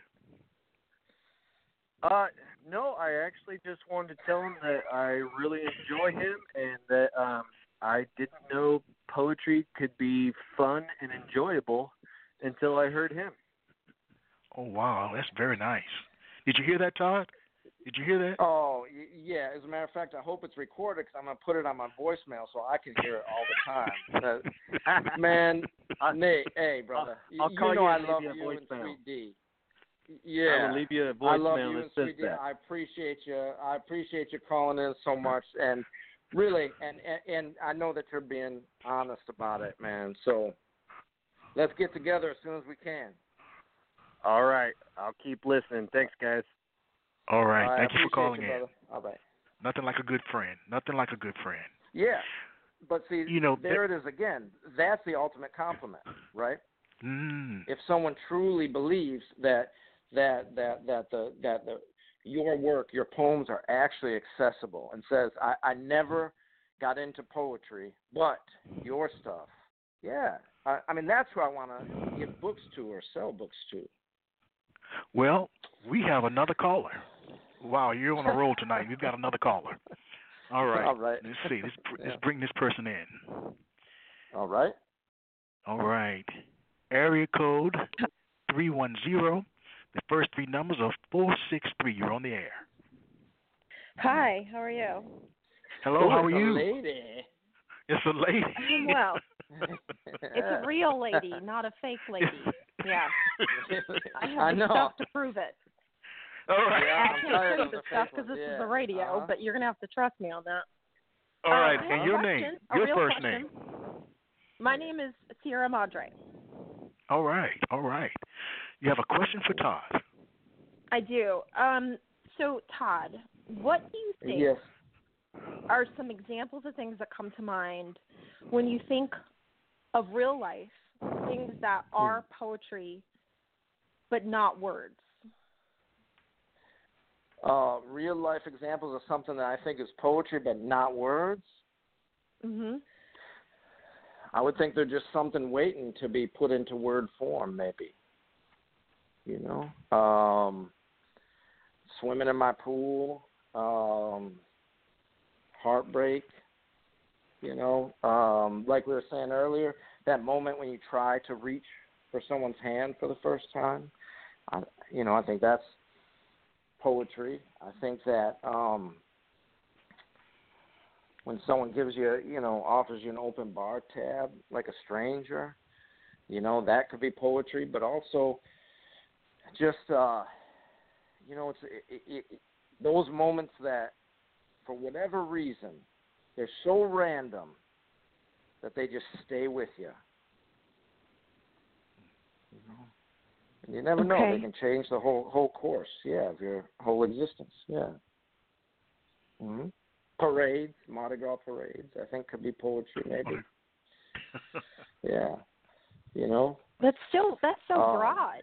Speaker 6: Uh, no, I actually just wanted to tell him that I really enjoy him and that um, I didn't know poetry could be fun and enjoyable until I heard him.
Speaker 3: Oh, wow. That's very nice. Did you hear that, Todd? Did you hear that?
Speaker 4: Oh, y- yeah. As a matter of fact, I hope it's recorded because I'm going to put it on my voicemail so I can hear it all the time. Uh, man, Nate, hey, brother.
Speaker 6: I'll, I'll
Speaker 4: you
Speaker 6: call
Speaker 4: know
Speaker 6: you
Speaker 4: I
Speaker 6: and
Speaker 4: love
Speaker 6: leave you a
Speaker 4: you and
Speaker 6: voicemail.
Speaker 4: Sweet D. Yeah.
Speaker 6: I will leave you a
Speaker 4: I love
Speaker 6: voicemail
Speaker 4: you
Speaker 6: that
Speaker 4: and
Speaker 6: says
Speaker 4: Sweet D.
Speaker 6: that.
Speaker 4: I appreciate you. I appreciate you calling in so much. And really, and, and, and I know that you're being honest about it, man. So let's get together as soon as we can.
Speaker 6: All right. I'll keep listening. Thanks, guys.
Speaker 3: All right.
Speaker 4: All right,
Speaker 3: Thank
Speaker 4: I
Speaker 3: you for calling
Speaker 4: you,
Speaker 3: in.
Speaker 4: brother. All right.
Speaker 3: Nothing like a good friend. Nothing like a good friend.
Speaker 4: Yeah. But see,
Speaker 3: You know,
Speaker 4: there it is again. That's the ultimate compliment, right?
Speaker 3: Mm.
Speaker 4: If someone truly believes that that that that the that the your work, your poems are actually accessible, and says, I, I never got into poetry, but your stuff, yeah. I, I mean, that's who I want to give books to or sell books to.
Speaker 3: Well, we have another caller. Wow, you're on a roll tonight. We've got another caller. All right.
Speaker 4: All right.
Speaker 3: Let's see. Let's,
Speaker 4: Yeah.
Speaker 3: let's bring this person in.
Speaker 4: All right.
Speaker 3: All right. Area code three one zero. The first three numbers are four six three. You're on the air.
Speaker 7: Hi, how are you?
Speaker 3: Hello,
Speaker 4: Ooh,
Speaker 3: how are
Speaker 4: it's a
Speaker 3: you?
Speaker 4: lady.
Speaker 3: It's a lady.
Speaker 7: I'm well. It's a real lady, not a fake lady. Yeah. I have
Speaker 4: I
Speaker 7: the
Speaker 4: know.
Speaker 7: stuff to prove it.
Speaker 3: All right.
Speaker 4: Yeah,
Speaker 7: I
Speaker 4: I'm
Speaker 7: can't
Speaker 4: tired
Speaker 7: show you
Speaker 4: of
Speaker 7: the
Speaker 4: the
Speaker 7: stuff
Speaker 4: fake
Speaker 7: because this
Speaker 4: ones,
Speaker 7: is
Speaker 4: yeah.
Speaker 7: the radio,
Speaker 4: Uh-huh.
Speaker 7: but you're going to have to trust me on that.
Speaker 3: All right.
Speaker 7: Uh, I
Speaker 3: And
Speaker 7: have
Speaker 3: your
Speaker 7: a
Speaker 3: name?
Speaker 7: question, a
Speaker 3: Your
Speaker 7: real
Speaker 3: first
Speaker 7: question.
Speaker 3: name?
Speaker 7: My name is Sierra Madre.
Speaker 3: All right. All right. You have a question for Todd?
Speaker 7: I do. Um, so, Todd, what do you think
Speaker 4: Yes.
Speaker 7: are some examples of things that come to mind when you think of real life, things that are poetry but not words?
Speaker 4: Uh, real life examples of something that I think is poetry but not words.
Speaker 7: Mm-hmm.
Speaker 4: I would think they're just something waiting to be put into word form, maybe. You know, um, swimming in my pool, um, heartbreak, You know, um, like we were saying earlier, that moment when you try to reach for someone's hand for the first time, I, you know, I think that's poetry. I think that um, when someone gives you, you know, offers you an open bar tab like a stranger, you know, that could be poetry. But also, just uh, you know, it's it, it, it, those moments that, for whatever reason, they're so random that they just stay with you. You know? And you never know;
Speaker 7: Okay.
Speaker 4: they can change the whole whole course, yeah, of your whole existence, yeah. Mm-hmm. Parades, Mardi Gras parades, I think could be poetry, maybe. Yeah, you know.
Speaker 7: That's still that's so
Speaker 4: Um,
Speaker 7: broad.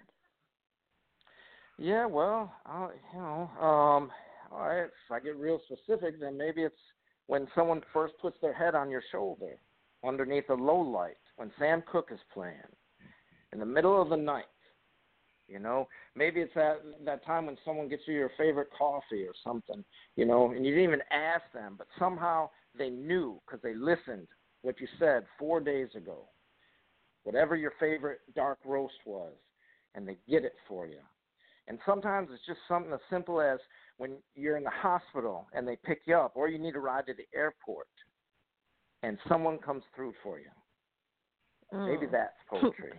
Speaker 4: Yeah, well, uh, you know, um, all right. If I get real specific, then maybe it's when someone first puts their head on your shoulder, underneath a low light, when Sam Cooke is playing, in the middle of the night. You know, maybe it's that that time when someone gets you your favorite coffee or something, you know, and you didn't even ask them, but somehow they knew because they listened what you said four days ago, whatever your favorite dark roast was, and they get it for you. And sometimes it's just something as simple as when you're in the hospital and they pick you up, or you need a ride to the airport, and someone comes through for you.
Speaker 7: Mm.
Speaker 4: Maybe that's poetry.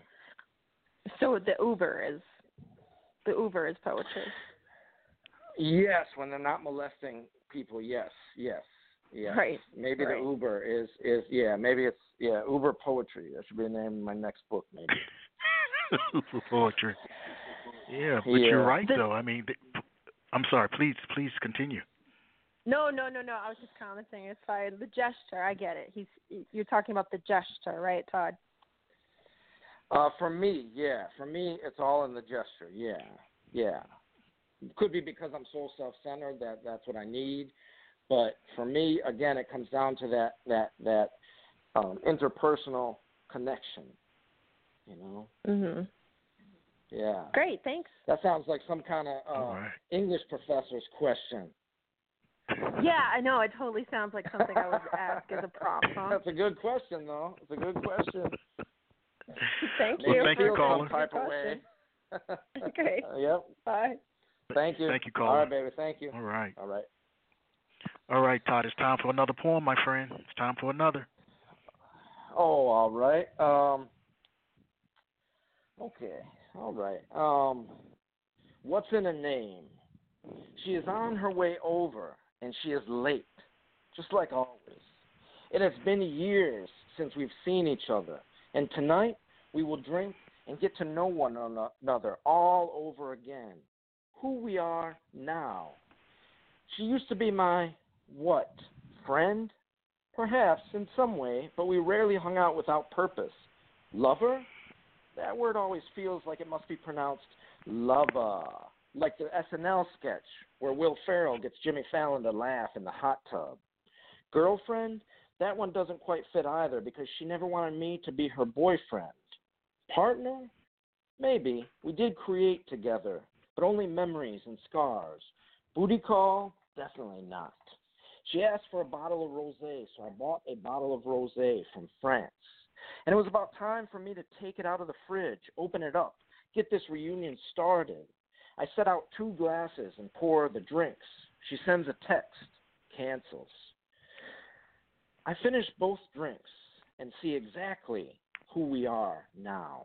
Speaker 7: So the Uber is the Uber is poetry.
Speaker 4: Yes, when they're not molesting people. Yes, yes, yes.
Speaker 7: Right.
Speaker 4: Maybe
Speaker 7: right.
Speaker 4: the Uber is is yeah. Maybe it's yeah. Uber poetry. That should be the name of my next book. Maybe.
Speaker 3: Uber poetry. Yeah, but
Speaker 4: Yeah.
Speaker 3: you're right
Speaker 7: The-
Speaker 3: though. I mean, th- I'm sorry. Please, please continue.
Speaker 7: No, no, no, no. I was just commenting. It's fine. The gesture, I get it. He's you're talking about the gesture, right, Todd?
Speaker 4: Uh, for me, yeah. For me, it's all in the gesture. Yeah, yeah. Could be because I'm so self-centered that that's what I need, but for me, again, it comes down to that that that um, interpersonal connection. You know.
Speaker 7: Mhm.
Speaker 4: Yeah.
Speaker 7: Great. Thanks.
Speaker 4: That sounds like some kind of uh,
Speaker 3: All right.
Speaker 4: English professor's question.
Speaker 7: Yeah, I know. It totally sounds like something I would ask as a prompt. Huh?
Speaker 4: That's a good question, though. It's a good question.
Speaker 7: Thank
Speaker 3: Well,
Speaker 7: you.
Speaker 3: thank you,
Speaker 4: Feel
Speaker 3: caller.
Speaker 4: some type of way.
Speaker 7: Okay.
Speaker 4: Uh, yep.
Speaker 7: Bye.
Speaker 4: Thank you.
Speaker 3: Thank you,
Speaker 4: All
Speaker 3: caller.
Speaker 4: right, baby. Thank you.
Speaker 3: All right.
Speaker 4: All right.
Speaker 3: All right, Todd. It's time for another poem, my friend. It's time for another.
Speaker 4: Oh, all right. Um. Okay. All right. Um. What's in a name? She is on her way over, and she is late, just like always. It has been years since we've seen each other, and tonight we will drink and get to know one another all over again. Who we are now. She used to be my, what, friend? Perhaps in some way, but we rarely hung out without purpose. Lover? That word always feels like it must be pronounced lover, like the S N L sketch where Will Ferrell gets Jimmy Fallon to laugh in the hot tub. Girlfriend? That one doesn't quite fit either because she never wanted me to be her boyfriend. Partner? Maybe. We did create together, but only memories and scars. Booty call? Definitely not. She asked for a bottle of rosé, so I bought a bottle of rosé from France. And it was about time for me to take it out of the fridge, open it up, get this reunion started. I set out two glasses and pour the drinks. She sends a text, cancels. I finish both drinks and see exactly who we are now.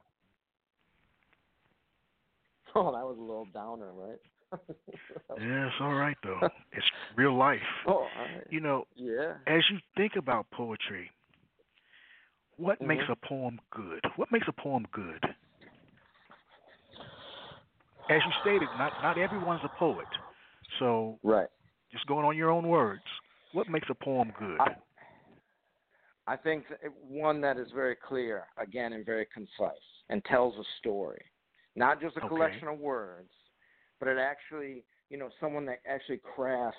Speaker 4: Oh, that was a little downer, right?
Speaker 3: Yeah, it's all right though. It's real life.
Speaker 4: Oh, all right.
Speaker 3: You know,
Speaker 4: Yeah.
Speaker 3: as you think about poetry, what
Speaker 4: Mhm.
Speaker 3: makes a poem good? What makes a poem good? As you stated, not not everyone's a poet. So
Speaker 4: Right.
Speaker 3: just going on your own words, what makes a poem good?
Speaker 4: I, I think that one that is very clear, again, and very concise, and tells a story. Not just a
Speaker 3: Okay.
Speaker 4: collection of words, but it actually, you know, someone that actually crafts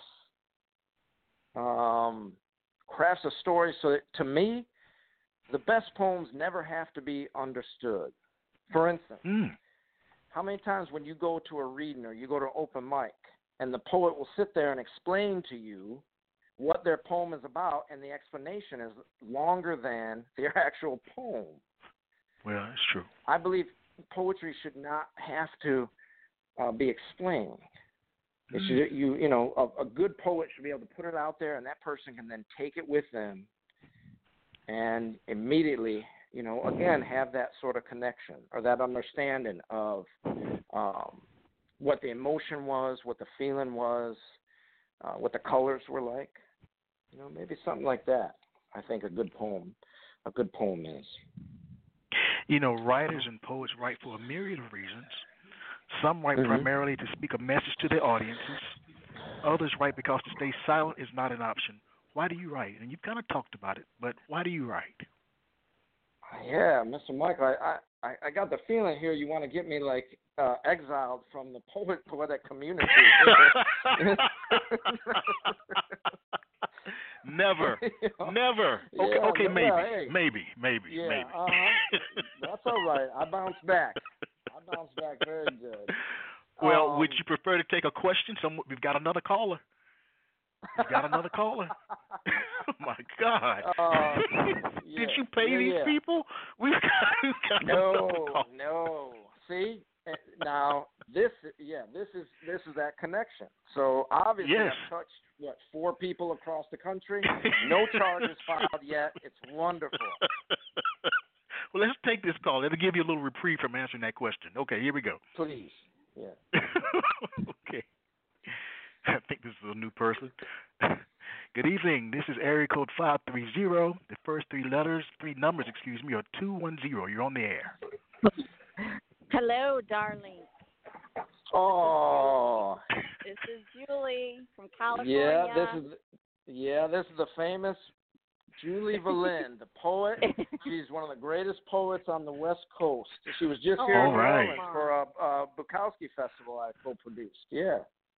Speaker 4: um, crafts a story so that, to me, the best poems never have to be understood. For instance,
Speaker 3: Mm.
Speaker 4: how many times when you go to a reading or you go to an open mic and the poet will sit there and explain to you what their poem is about, and the explanation is longer than their actual poem.
Speaker 3: Well, that's true.
Speaker 4: I believe poetry should not have to uh, be explained. It should, you you know, a, a good poet should be able to put it out there, and that person can then take it with them and immediately, you know, again, have that sort of connection or that understanding of um, what the emotion was, what the feeling was, uh, what the colors were like. You know, maybe something like that. I think a good poem, a good poem is.
Speaker 3: You know, writers and poets write for a myriad of reasons. Some write
Speaker 4: mm-hmm.
Speaker 3: primarily to speak a message to their audiences. Others write because to stay silent is not an option. Why do you write? And you've kind of talked about it, but why do you write?
Speaker 4: Yeah, Mister Michael, I, I, I got the feeling here you want to get me, like, uh, exiled from the poet poetic community.
Speaker 3: Never,
Speaker 4: you know?
Speaker 3: never. Okay,
Speaker 4: yeah,
Speaker 3: okay, maybe,
Speaker 4: well, hey,
Speaker 3: maybe, maybe,
Speaker 4: yeah,
Speaker 3: maybe.
Speaker 4: Uh-huh. That's all right. I bounce back. I bounce back very good.
Speaker 3: Well,
Speaker 4: um,
Speaker 3: would you prefer to take a question? Some, we've got another caller. We've got another caller. Oh my God!
Speaker 4: Uh,
Speaker 3: Did
Speaker 4: yeah,
Speaker 3: you pay
Speaker 4: yeah,
Speaker 3: these
Speaker 4: yeah.
Speaker 3: people? We've got, we've got
Speaker 4: no,
Speaker 3: another caller.
Speaker 4: no. See, now this, yeah, this is this is that connection. So obviously,
Speaker 3: Yes.
Speaker 4: I've touched what four people across the country. No charges filed yet. It's wonderful.
Speaker 3: Well, let's take this call. It'll give you a little reprieve from answering that question. Okay, here we go.
Speaker 4: Please, yeah.
Speaker 3: Okay. I think this is a new person. Good evening. This is area code five three zero. The first three letters, three numbers, excuse me, are two one zero. You're on the air.
Speaker 8: Hello, darling.
Speaker 4: Oh.
Speaker 8: This is Julie from California.
Speaker 4: Yeah, this is yeah, this is the famous Julie Valin, the poet. She's one of the greatest poets on the West Coast. She was just
Speaker 8: Oh,
Speaker 4: here in New
Speaker 3: right.
Speaker 4: Orleans for a, a Bukowski festival I co-produced. Yeah.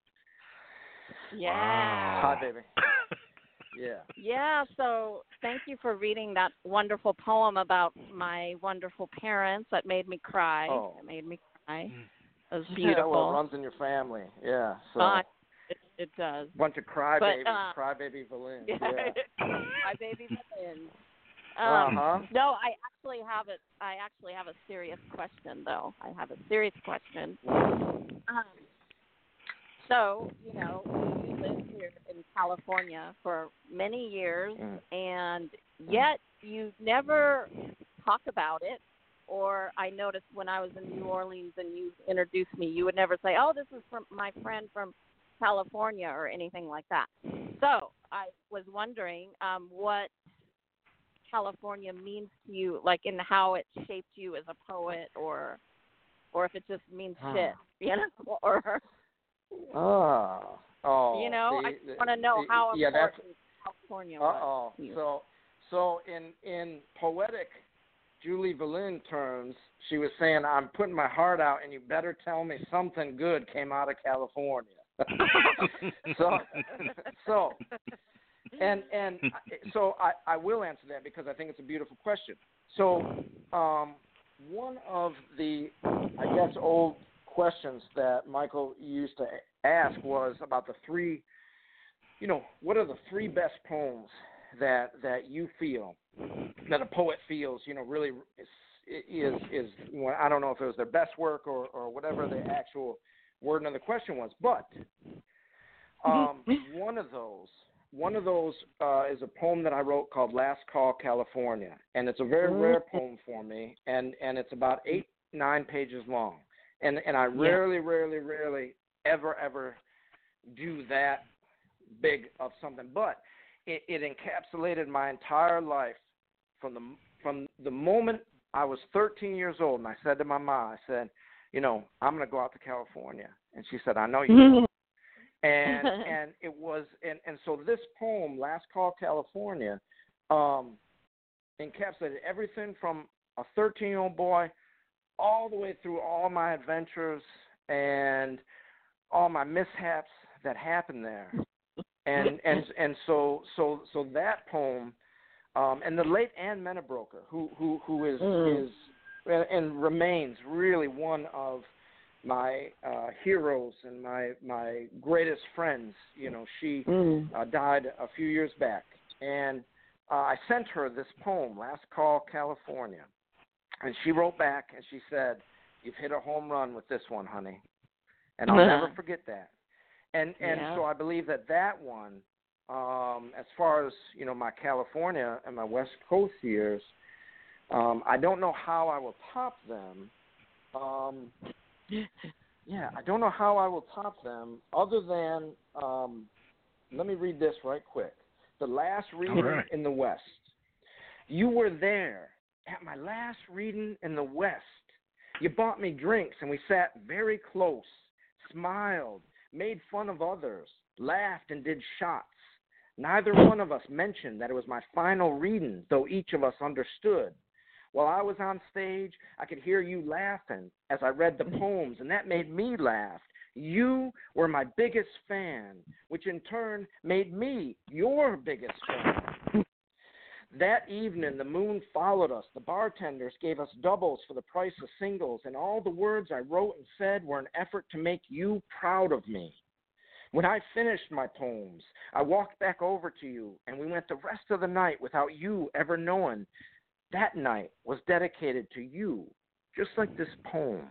Speaker 8: Yeah.
Speaker 3: Wow.
Speaker 4: Hi, baby. Yeah.
Speaker 8: Yeah, so thank you for reading that wonderful poem about my wonderful parents that made me cry.
Speaker 4: Oh.
Speaker 8: It made me cry. It was
Speaker 4: Yeah,
Speaker 8: beautiful.
Speaker 4: well, it runs in your family. Yeah. So
Speaker 8: Uh, it, it does.
Speaker 4: bunch of crybabies,
Speaker 8: But, uh,
Speaker 4: crybaby Valin.
Speaker 8: Yeah.
Speaker 4: Yeah.
Speaker 8: My baby in. Um,
Speaker 4: uh-huh.
Speaker 8: No, I actually have it. I actually have a serious question, though. I have a serious question. Um, so, you know, we lived here in California for many years,
Speaker 4: Mm.
Speaker 8: and yet you never talk about it. Or I noticed when I was in New Orleans and you introduced me, you would never say, "Oh, this is from my friend from California," or anything like that. So I was wondering um, what California means to you, like in how it shaped you as a poet, or or if it just means shit, you know, or
Speaker 4: Ah. Oh.
Speaker 8: you know,
Speaker 4: see,
Speaker 8: I just want to know
Speaker 4: see,
Speaker 8: how
Speaker 4: yeah, that's,
Speaker 8: important California
Speaker 4: Uh-oh.
Speaker 8: was to you.
Speaker 4: So, so in in poetic Julie Valin terms, she was saying, "I'm putting my heart out, and you better tell me something good came out of California." so, so, and and so I, I will answer that because I think it's a beautiful question. So, um, one of the, I guess, old questions that Michael used to ask was about the three, you know, what are the three best poems that that you feel, that a poet feels, you know, really is is, is well, I don't know if it was their best work or, or whatever the actual wording of the question was, but um, one of those, one of those uh, is a poem that I wrote called "Last Call, California," and it's a very rare poem for me, and, and it's about eight, nine pages long, and and I rarely, rarely, rarely ever, ever do that big of something, but it, it encapsulated my entire life from the from the moment I was thirteen years old, and I said to my mom, I said, you know, I'm going to go out to California, and she said, I know you will. and and it was and, and so this poem, Last Call, California, um, encapsulated everything from a thirteen-year-old boy all the way through all my adventures and all my mishaps that happened there. And and and so so so that poem, um, and the late Ann Menabroker, who who who is mm. is and, and remains really one of my uh, heroes and my my greatest friends. You know, she
Speaker 8: Mm.
Speaker 4: uh, died a few years back, and uh, I sent her this poem, "Last Call, California," and she wrote back and she said, "You've hit a home run with this one, honey," and I'll never forget that. And and
Speaker 8: Yeah.
Speaker 4: so I believe that that one, um, as far as you know, my California and my West Coast years, um, I don't know how I will top them. Um, yeah, I don't know how I will top them other than, um, let me read this right quick. The last reading
Speaker 3: right.
Speaker 4: in the West. You were there at my last reading in the West. You bought me drinks and we sat very close, smiled, made fun of others, laughed and did shots. Neither one of us mentioned that it was my final reading, though each of us understood. While I was on stage, I could hear you laughing as I read the poems, and that made me laugh. You were my biggest fan, which in turn made me your biggest fan. That evening, the moon followed us. The bartenders gave us doubles for the price of singles, and all the words I wrote and said were an effort to make you proud of me. When I finished my poems, I walked back over to you, and we went the rest of the night without you ever knowing. That night was dedicated to you, just like this poem.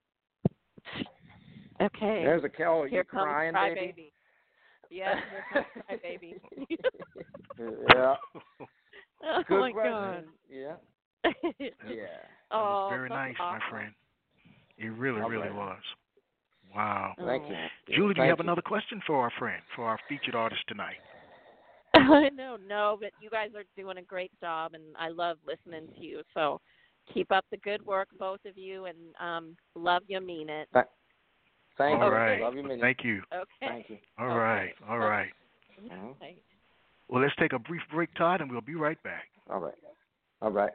Speaker 8: Okay.
Speaker 4: There's a Cal.
Speaker 8: Here
Speaker 4: You
Speaker 8: comes
Speaker 4: crying,
Speaker 8: Cry
Speaker 4: baby?
Speaker 8: Baby. Yeah, here comes Cry Baby.
Speaker 4: Yeah.
Speaker 8: Oh
Speaker 4: Good
Speaker 8: my
Speaker 4: question.
Speaker 8: God.
Speaker 4: Yeah. Yeah.
Speaker 3: That
Speaker 8: Oh,
Speaker 3: was very
Speaker 8: that's
Speaker 3: nice,
Speaker 8: awesome.
Speaker 3: my friend. It really,
Speaker 4: All
Speaker 3: really
Speaker 4: right.
Speaker 3: was. Wow.
Speaker 4: Thank
Speaker 8: Oh.
Speaker 4: you.
Speaker 3: Julie, do you
Speaker 4: Thank
Speaker 3: have another question for our friend, for our featured artist tonight?
Speaker 8: I know, no, but you guys are doing a great job, and I love listening to you. So keep up the good work, both of you, and um, love you, mean it.
Speaker 4: Th- Thank
Speaker 3: All
Speaker 4: you.
Speaker 3: right.
Speaker 4: Love you, Minnie.
Speaker 3: Thank you.
Speaker 8: Okay.
Speaker 4: Thank you.
Speaker 3: All
Speaker 8: Okay.
Speaker 3: right. All right.
Speaker 4: Mhm.
Speaker 8: Okay.
Speaker 3: Well, let's take a brief break, Todd, and we'll be right back.
Speaker 4: All right. All right.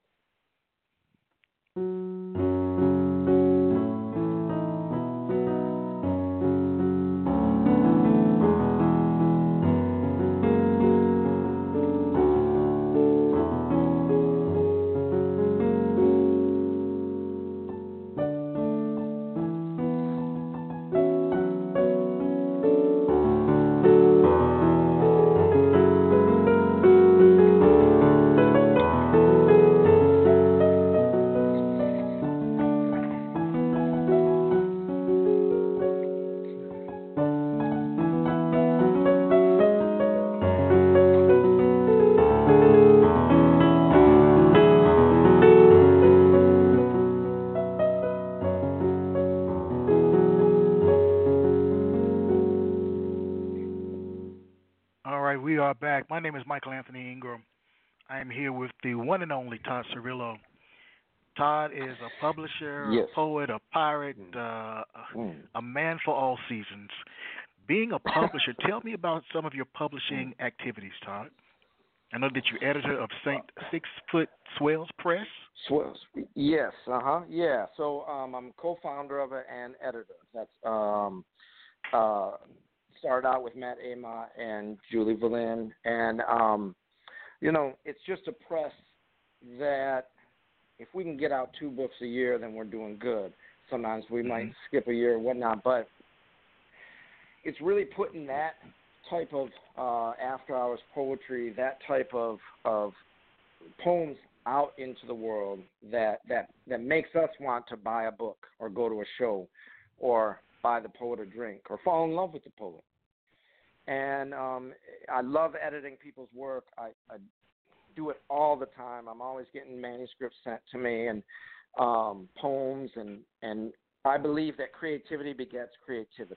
Speaker 3: All right, we are back. My name is Michael Anthony Ingram. I am here with the one and only Todd Cirillo. Todd is a publisher,
Speaker 4: Yes.
Speaker 3: a poet, a pirate, uh,
Speaker 4: Mm.
Speaker 3: a man for all seasons. Being a publisher, tell me about some of your publishing activities, Todd. I know that you're editor of Saint Six Foot Swells Press.
Speaker 4: Swells. Yes. Uh huh. Yeah. So um, I'm co-founder of it and editor. That's um, uh, started out with Matt Amott and Julie Verlin, and um, you know, it's just a press that if we can get out two books a year, then we're doing good. Sometimes we mm-hmm. might skip a year or whatnot, but it's really putting that type of uh, after-hours poetry, that type of, of poems out into the world that, that, that makes us want to buy a book or go to a show or buy the poet a drink or fall in love with the poet. And um, I love editing people's work. I, I do it all the time. I'm always getting manuscripts sent to me and um, poems, and, and I believe that creativity begets creativity.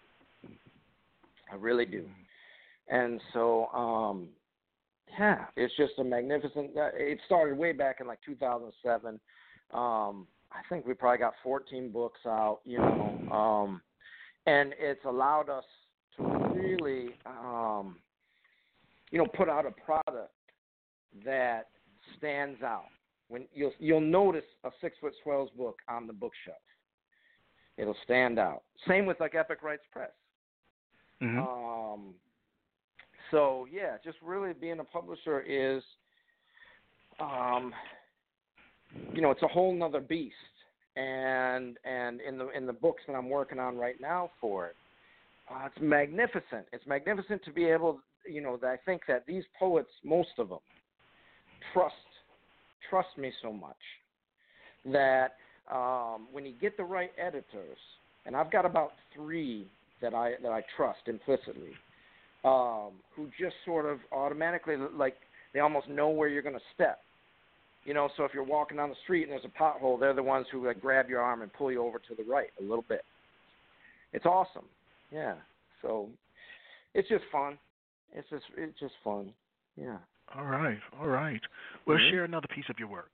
Speaker 4: I really do. And so, um, yeah, it's just a magnificent, it started way back in like two thousand seven. Um, I think we probably got fourteen books out, you know, um, and it's allowed us to really, um, you know, put out a product that stands out. When you'll you'll notice a Six Foot Swells book on the bookshelf, it'll stand out. Same with like Epic Rights Press.
Speaker 3: Mm-hmm.
Speaker 4: Um, so yeah, just really being a publisher is, um, you know, it's a whole nother beast, and and in the in the books that I'm working on right now for it. Uh, it's magnificent. It's magnificent to be able, you know, that I think that these poets, most of them, trust trust me so much that um, when you get the right editors, and I've got about three that I that I trust implicitly, um, who just sort of automatically, like, they almost know where you're going to step. You know, so if you're walking down the street and there's a pothole, they're the ones who like grab your arm and pull you over to the right a little bit. It's awesome. Yeah. So it's just fun. It's just it's just fun. Yeah.
Speaker 3: All right. All right. Well,
Speaker 4: mm-hmm.
Speaker 3: share another piece of your work.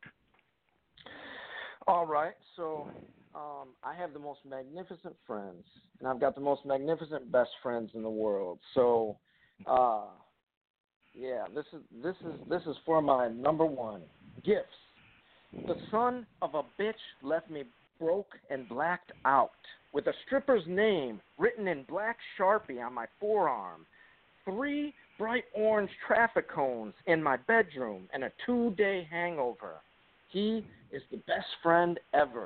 Speaker 4: All right. So um, I have the most magnificent friends, and I've got the most magnificent best friends in the world. So, uh, yeah, this is this is this is for my number one. Gifts. The son of a bitch left me broke and blacked out, with a stripper's name written in black Sharpie on my forearm, three bright orange traffic cones in my bedroom, and a two-day hangover. He is the best friend ever.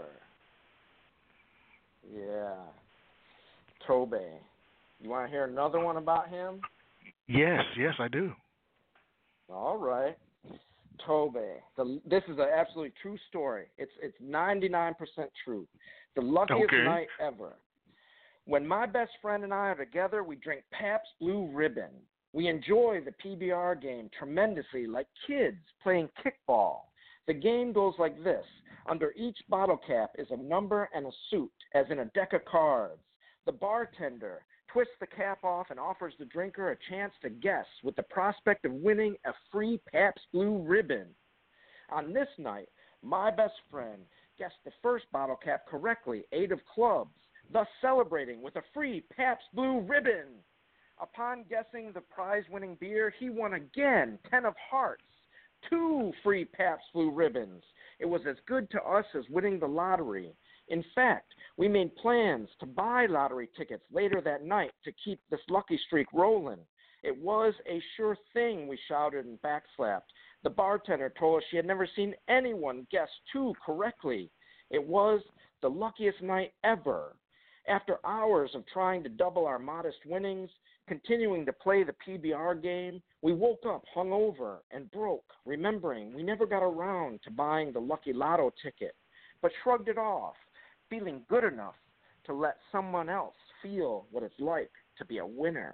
Speaker 4: Yeah. Tobe. You want to hear another one about him?
Speaker 3: Yes, yes, I do.
Speaker 4: All right. Tobe. The, this is an absolutely true story. It's it's ninety-nine percent true. The luckiest
Speaker 3: okay.
Speaker 4: night ever. When my best friend and I are together, we drink Pabst Blue Ribbon. We enjoy the P B R game tremendously, like kids playing kickball. The game goes like this. Under each bottle cap is a number and a suit, as in a deck of cards. The bartender twists the cap off and offers the drinker a chance to guess, with the prospect of winning a free Pabst Blue Ribbon. On this night, my best friend guessed the first bottle cap correctly, eight of clubs, thus celebrating with a free Pabst Blue Ribbon. Upon guessing the prize-winning beer, he won again, ten of hearts, two free Pabst Blue Ribbons. It was as good to us as winning the lottery. In fact, we made plans to buy lottery tickets later that night to keep this lucky streak rolling. It was a sure thing, we shouted and backslapped. The bartender told us she had never seen anyone guess two correctly. It was the luckiest night ever. After hours of trying to double our modest winnings, continuing to play the P B R game, we woke up hungover and broke, remembering we never got around to buying the lucky lotto ticket, but shrugged it off, feeling good enough to let someone else feel what it's like to be a winner.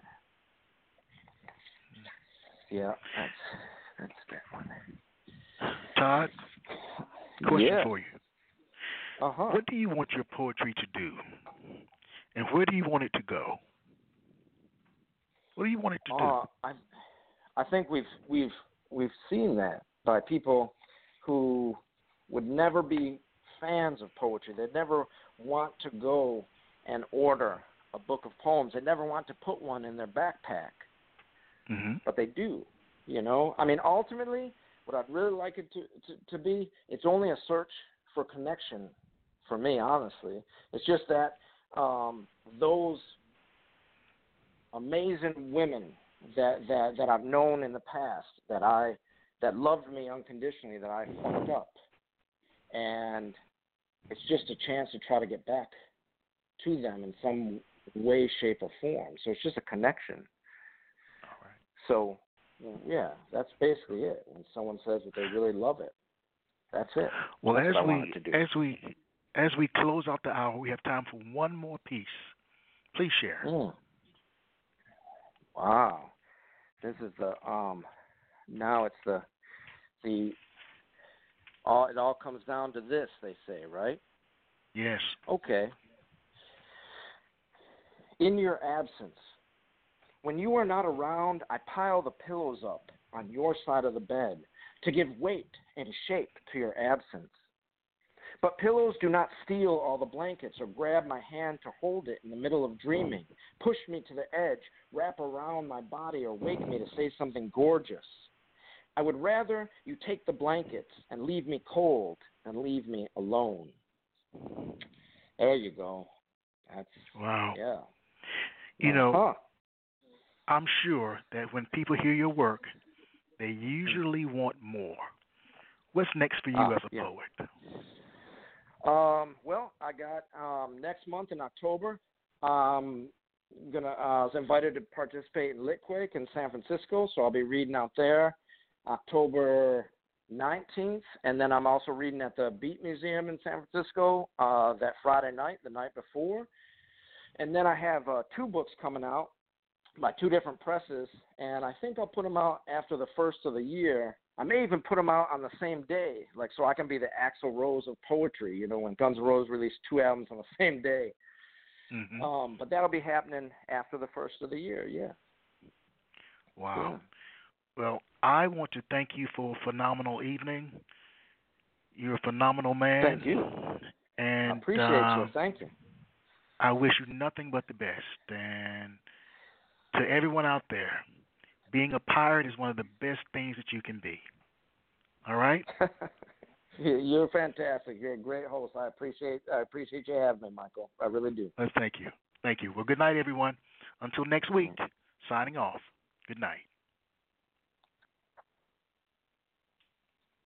Speaker 4: Yeah, that's that's that one.
Speaker 3: Todd, question
Speaker 4: yeah.
Speaker 3: for you.
Speaker 4: Uh-huh.
Speaker 3: What do you want your poetry to do? And where do you want it to go? What do you want it to do?
Speaker 4: Uh, I I think we've we've we've seen that by people who would never be fans of poetry. They'd never want to go and order a book of poems. They never want to put one in their backpack.
Speaker 3: Mm-hmm.
Speaker 4: But they do, you know. I mean, ultimately, what I'd really like it to, to, to be, it's only a search for connection for me, honestly. It's just that um, those amazing women that, that, that I've known in the past, that I that loved me unconditionally, that I fucked up. And it's just a chance to try to get back to them in some way, shape, or form. So it's just a connection.
Speaker 3: All right.
Speaker 4: So, yeah, that's basically it. When someone says that they really love it, that's it.
Speaker 3: Well,
Speaker 4: that's
Speaker 3: as
Speaker 4: what I
Speaker 3: we
Speaker 4: wanted to do.
Speaker 3: as we as we close out the hour, we have time for one more piece. Please share.
Speaker 4: Mm. Wow, this is the um. Now it's the the. All it all comes down to this, they say, right?
Speaker 3: Yes.
Speaker 4: Okay. In your absence, when you are not around, I pile the pillows up on your side of the bed to give weight and shape to your absence. But pillows do not steal all the blankets or grab my hand to hold it in the middle of dreaming, push me to the edge, wrap around my body, or wake me to say something gorgeous. I would rather you take the blankets and leave me cold than leave me alone. There you go. That's
Speaker 3: wow.
Speaker 4: Yeah.
Speaker 3: You know,
Speaker 4: uh-huh.
Speaker 3: I'm sure that when people hear your work, they usually want more. What's next for you
Speaker 4: ah,
Speaker 3: as a
Speaker 4: yeah.
Speaker 3: poet?
Speaker 4: Um, well, I got um, next month in October. Um, gonna uh, I was invited to participate in Litquake in San Francisco, so I'll be reading out there October nineteenth, and then I'm also reading at the Beat Museum in San Francisco uh, that Friday night, the night before. And then I have uh, two books coming out by two different presses, and I think I'll put them out after the first of the year. I may even put them out on the same day, like so I can be the Axl Rose of poetry, you know, when Guns N' Roses released two albums on the same day.
Speaker 3: Mm-hmm.
Speaker 4: Um, but that'll be happening after the first of the year, yeah.
Speaker 3: Wow.
Speaker 4: Yeah.
Speaker 3: Well, I want to thank you for a phenomenal evening. You're a phenomenal man.
Speaker 4: Thank you.
Speaker 3: And
Speaker 4: I appreciate
Speaker 3: um,
Speaker 4: you. Thank you.
Speaker 3: I wish you nothing but the best. And to everyone out there, being a pirate is one of the best things that you can be. All right?
Speaker 4: You're fantastic. You're a great host. I appreciate I appreciate you having me, Michael. I really do.
Speaker 3: Well, thank you. Thank you. Well, good night, everyone. Until next week, signing off. Good night.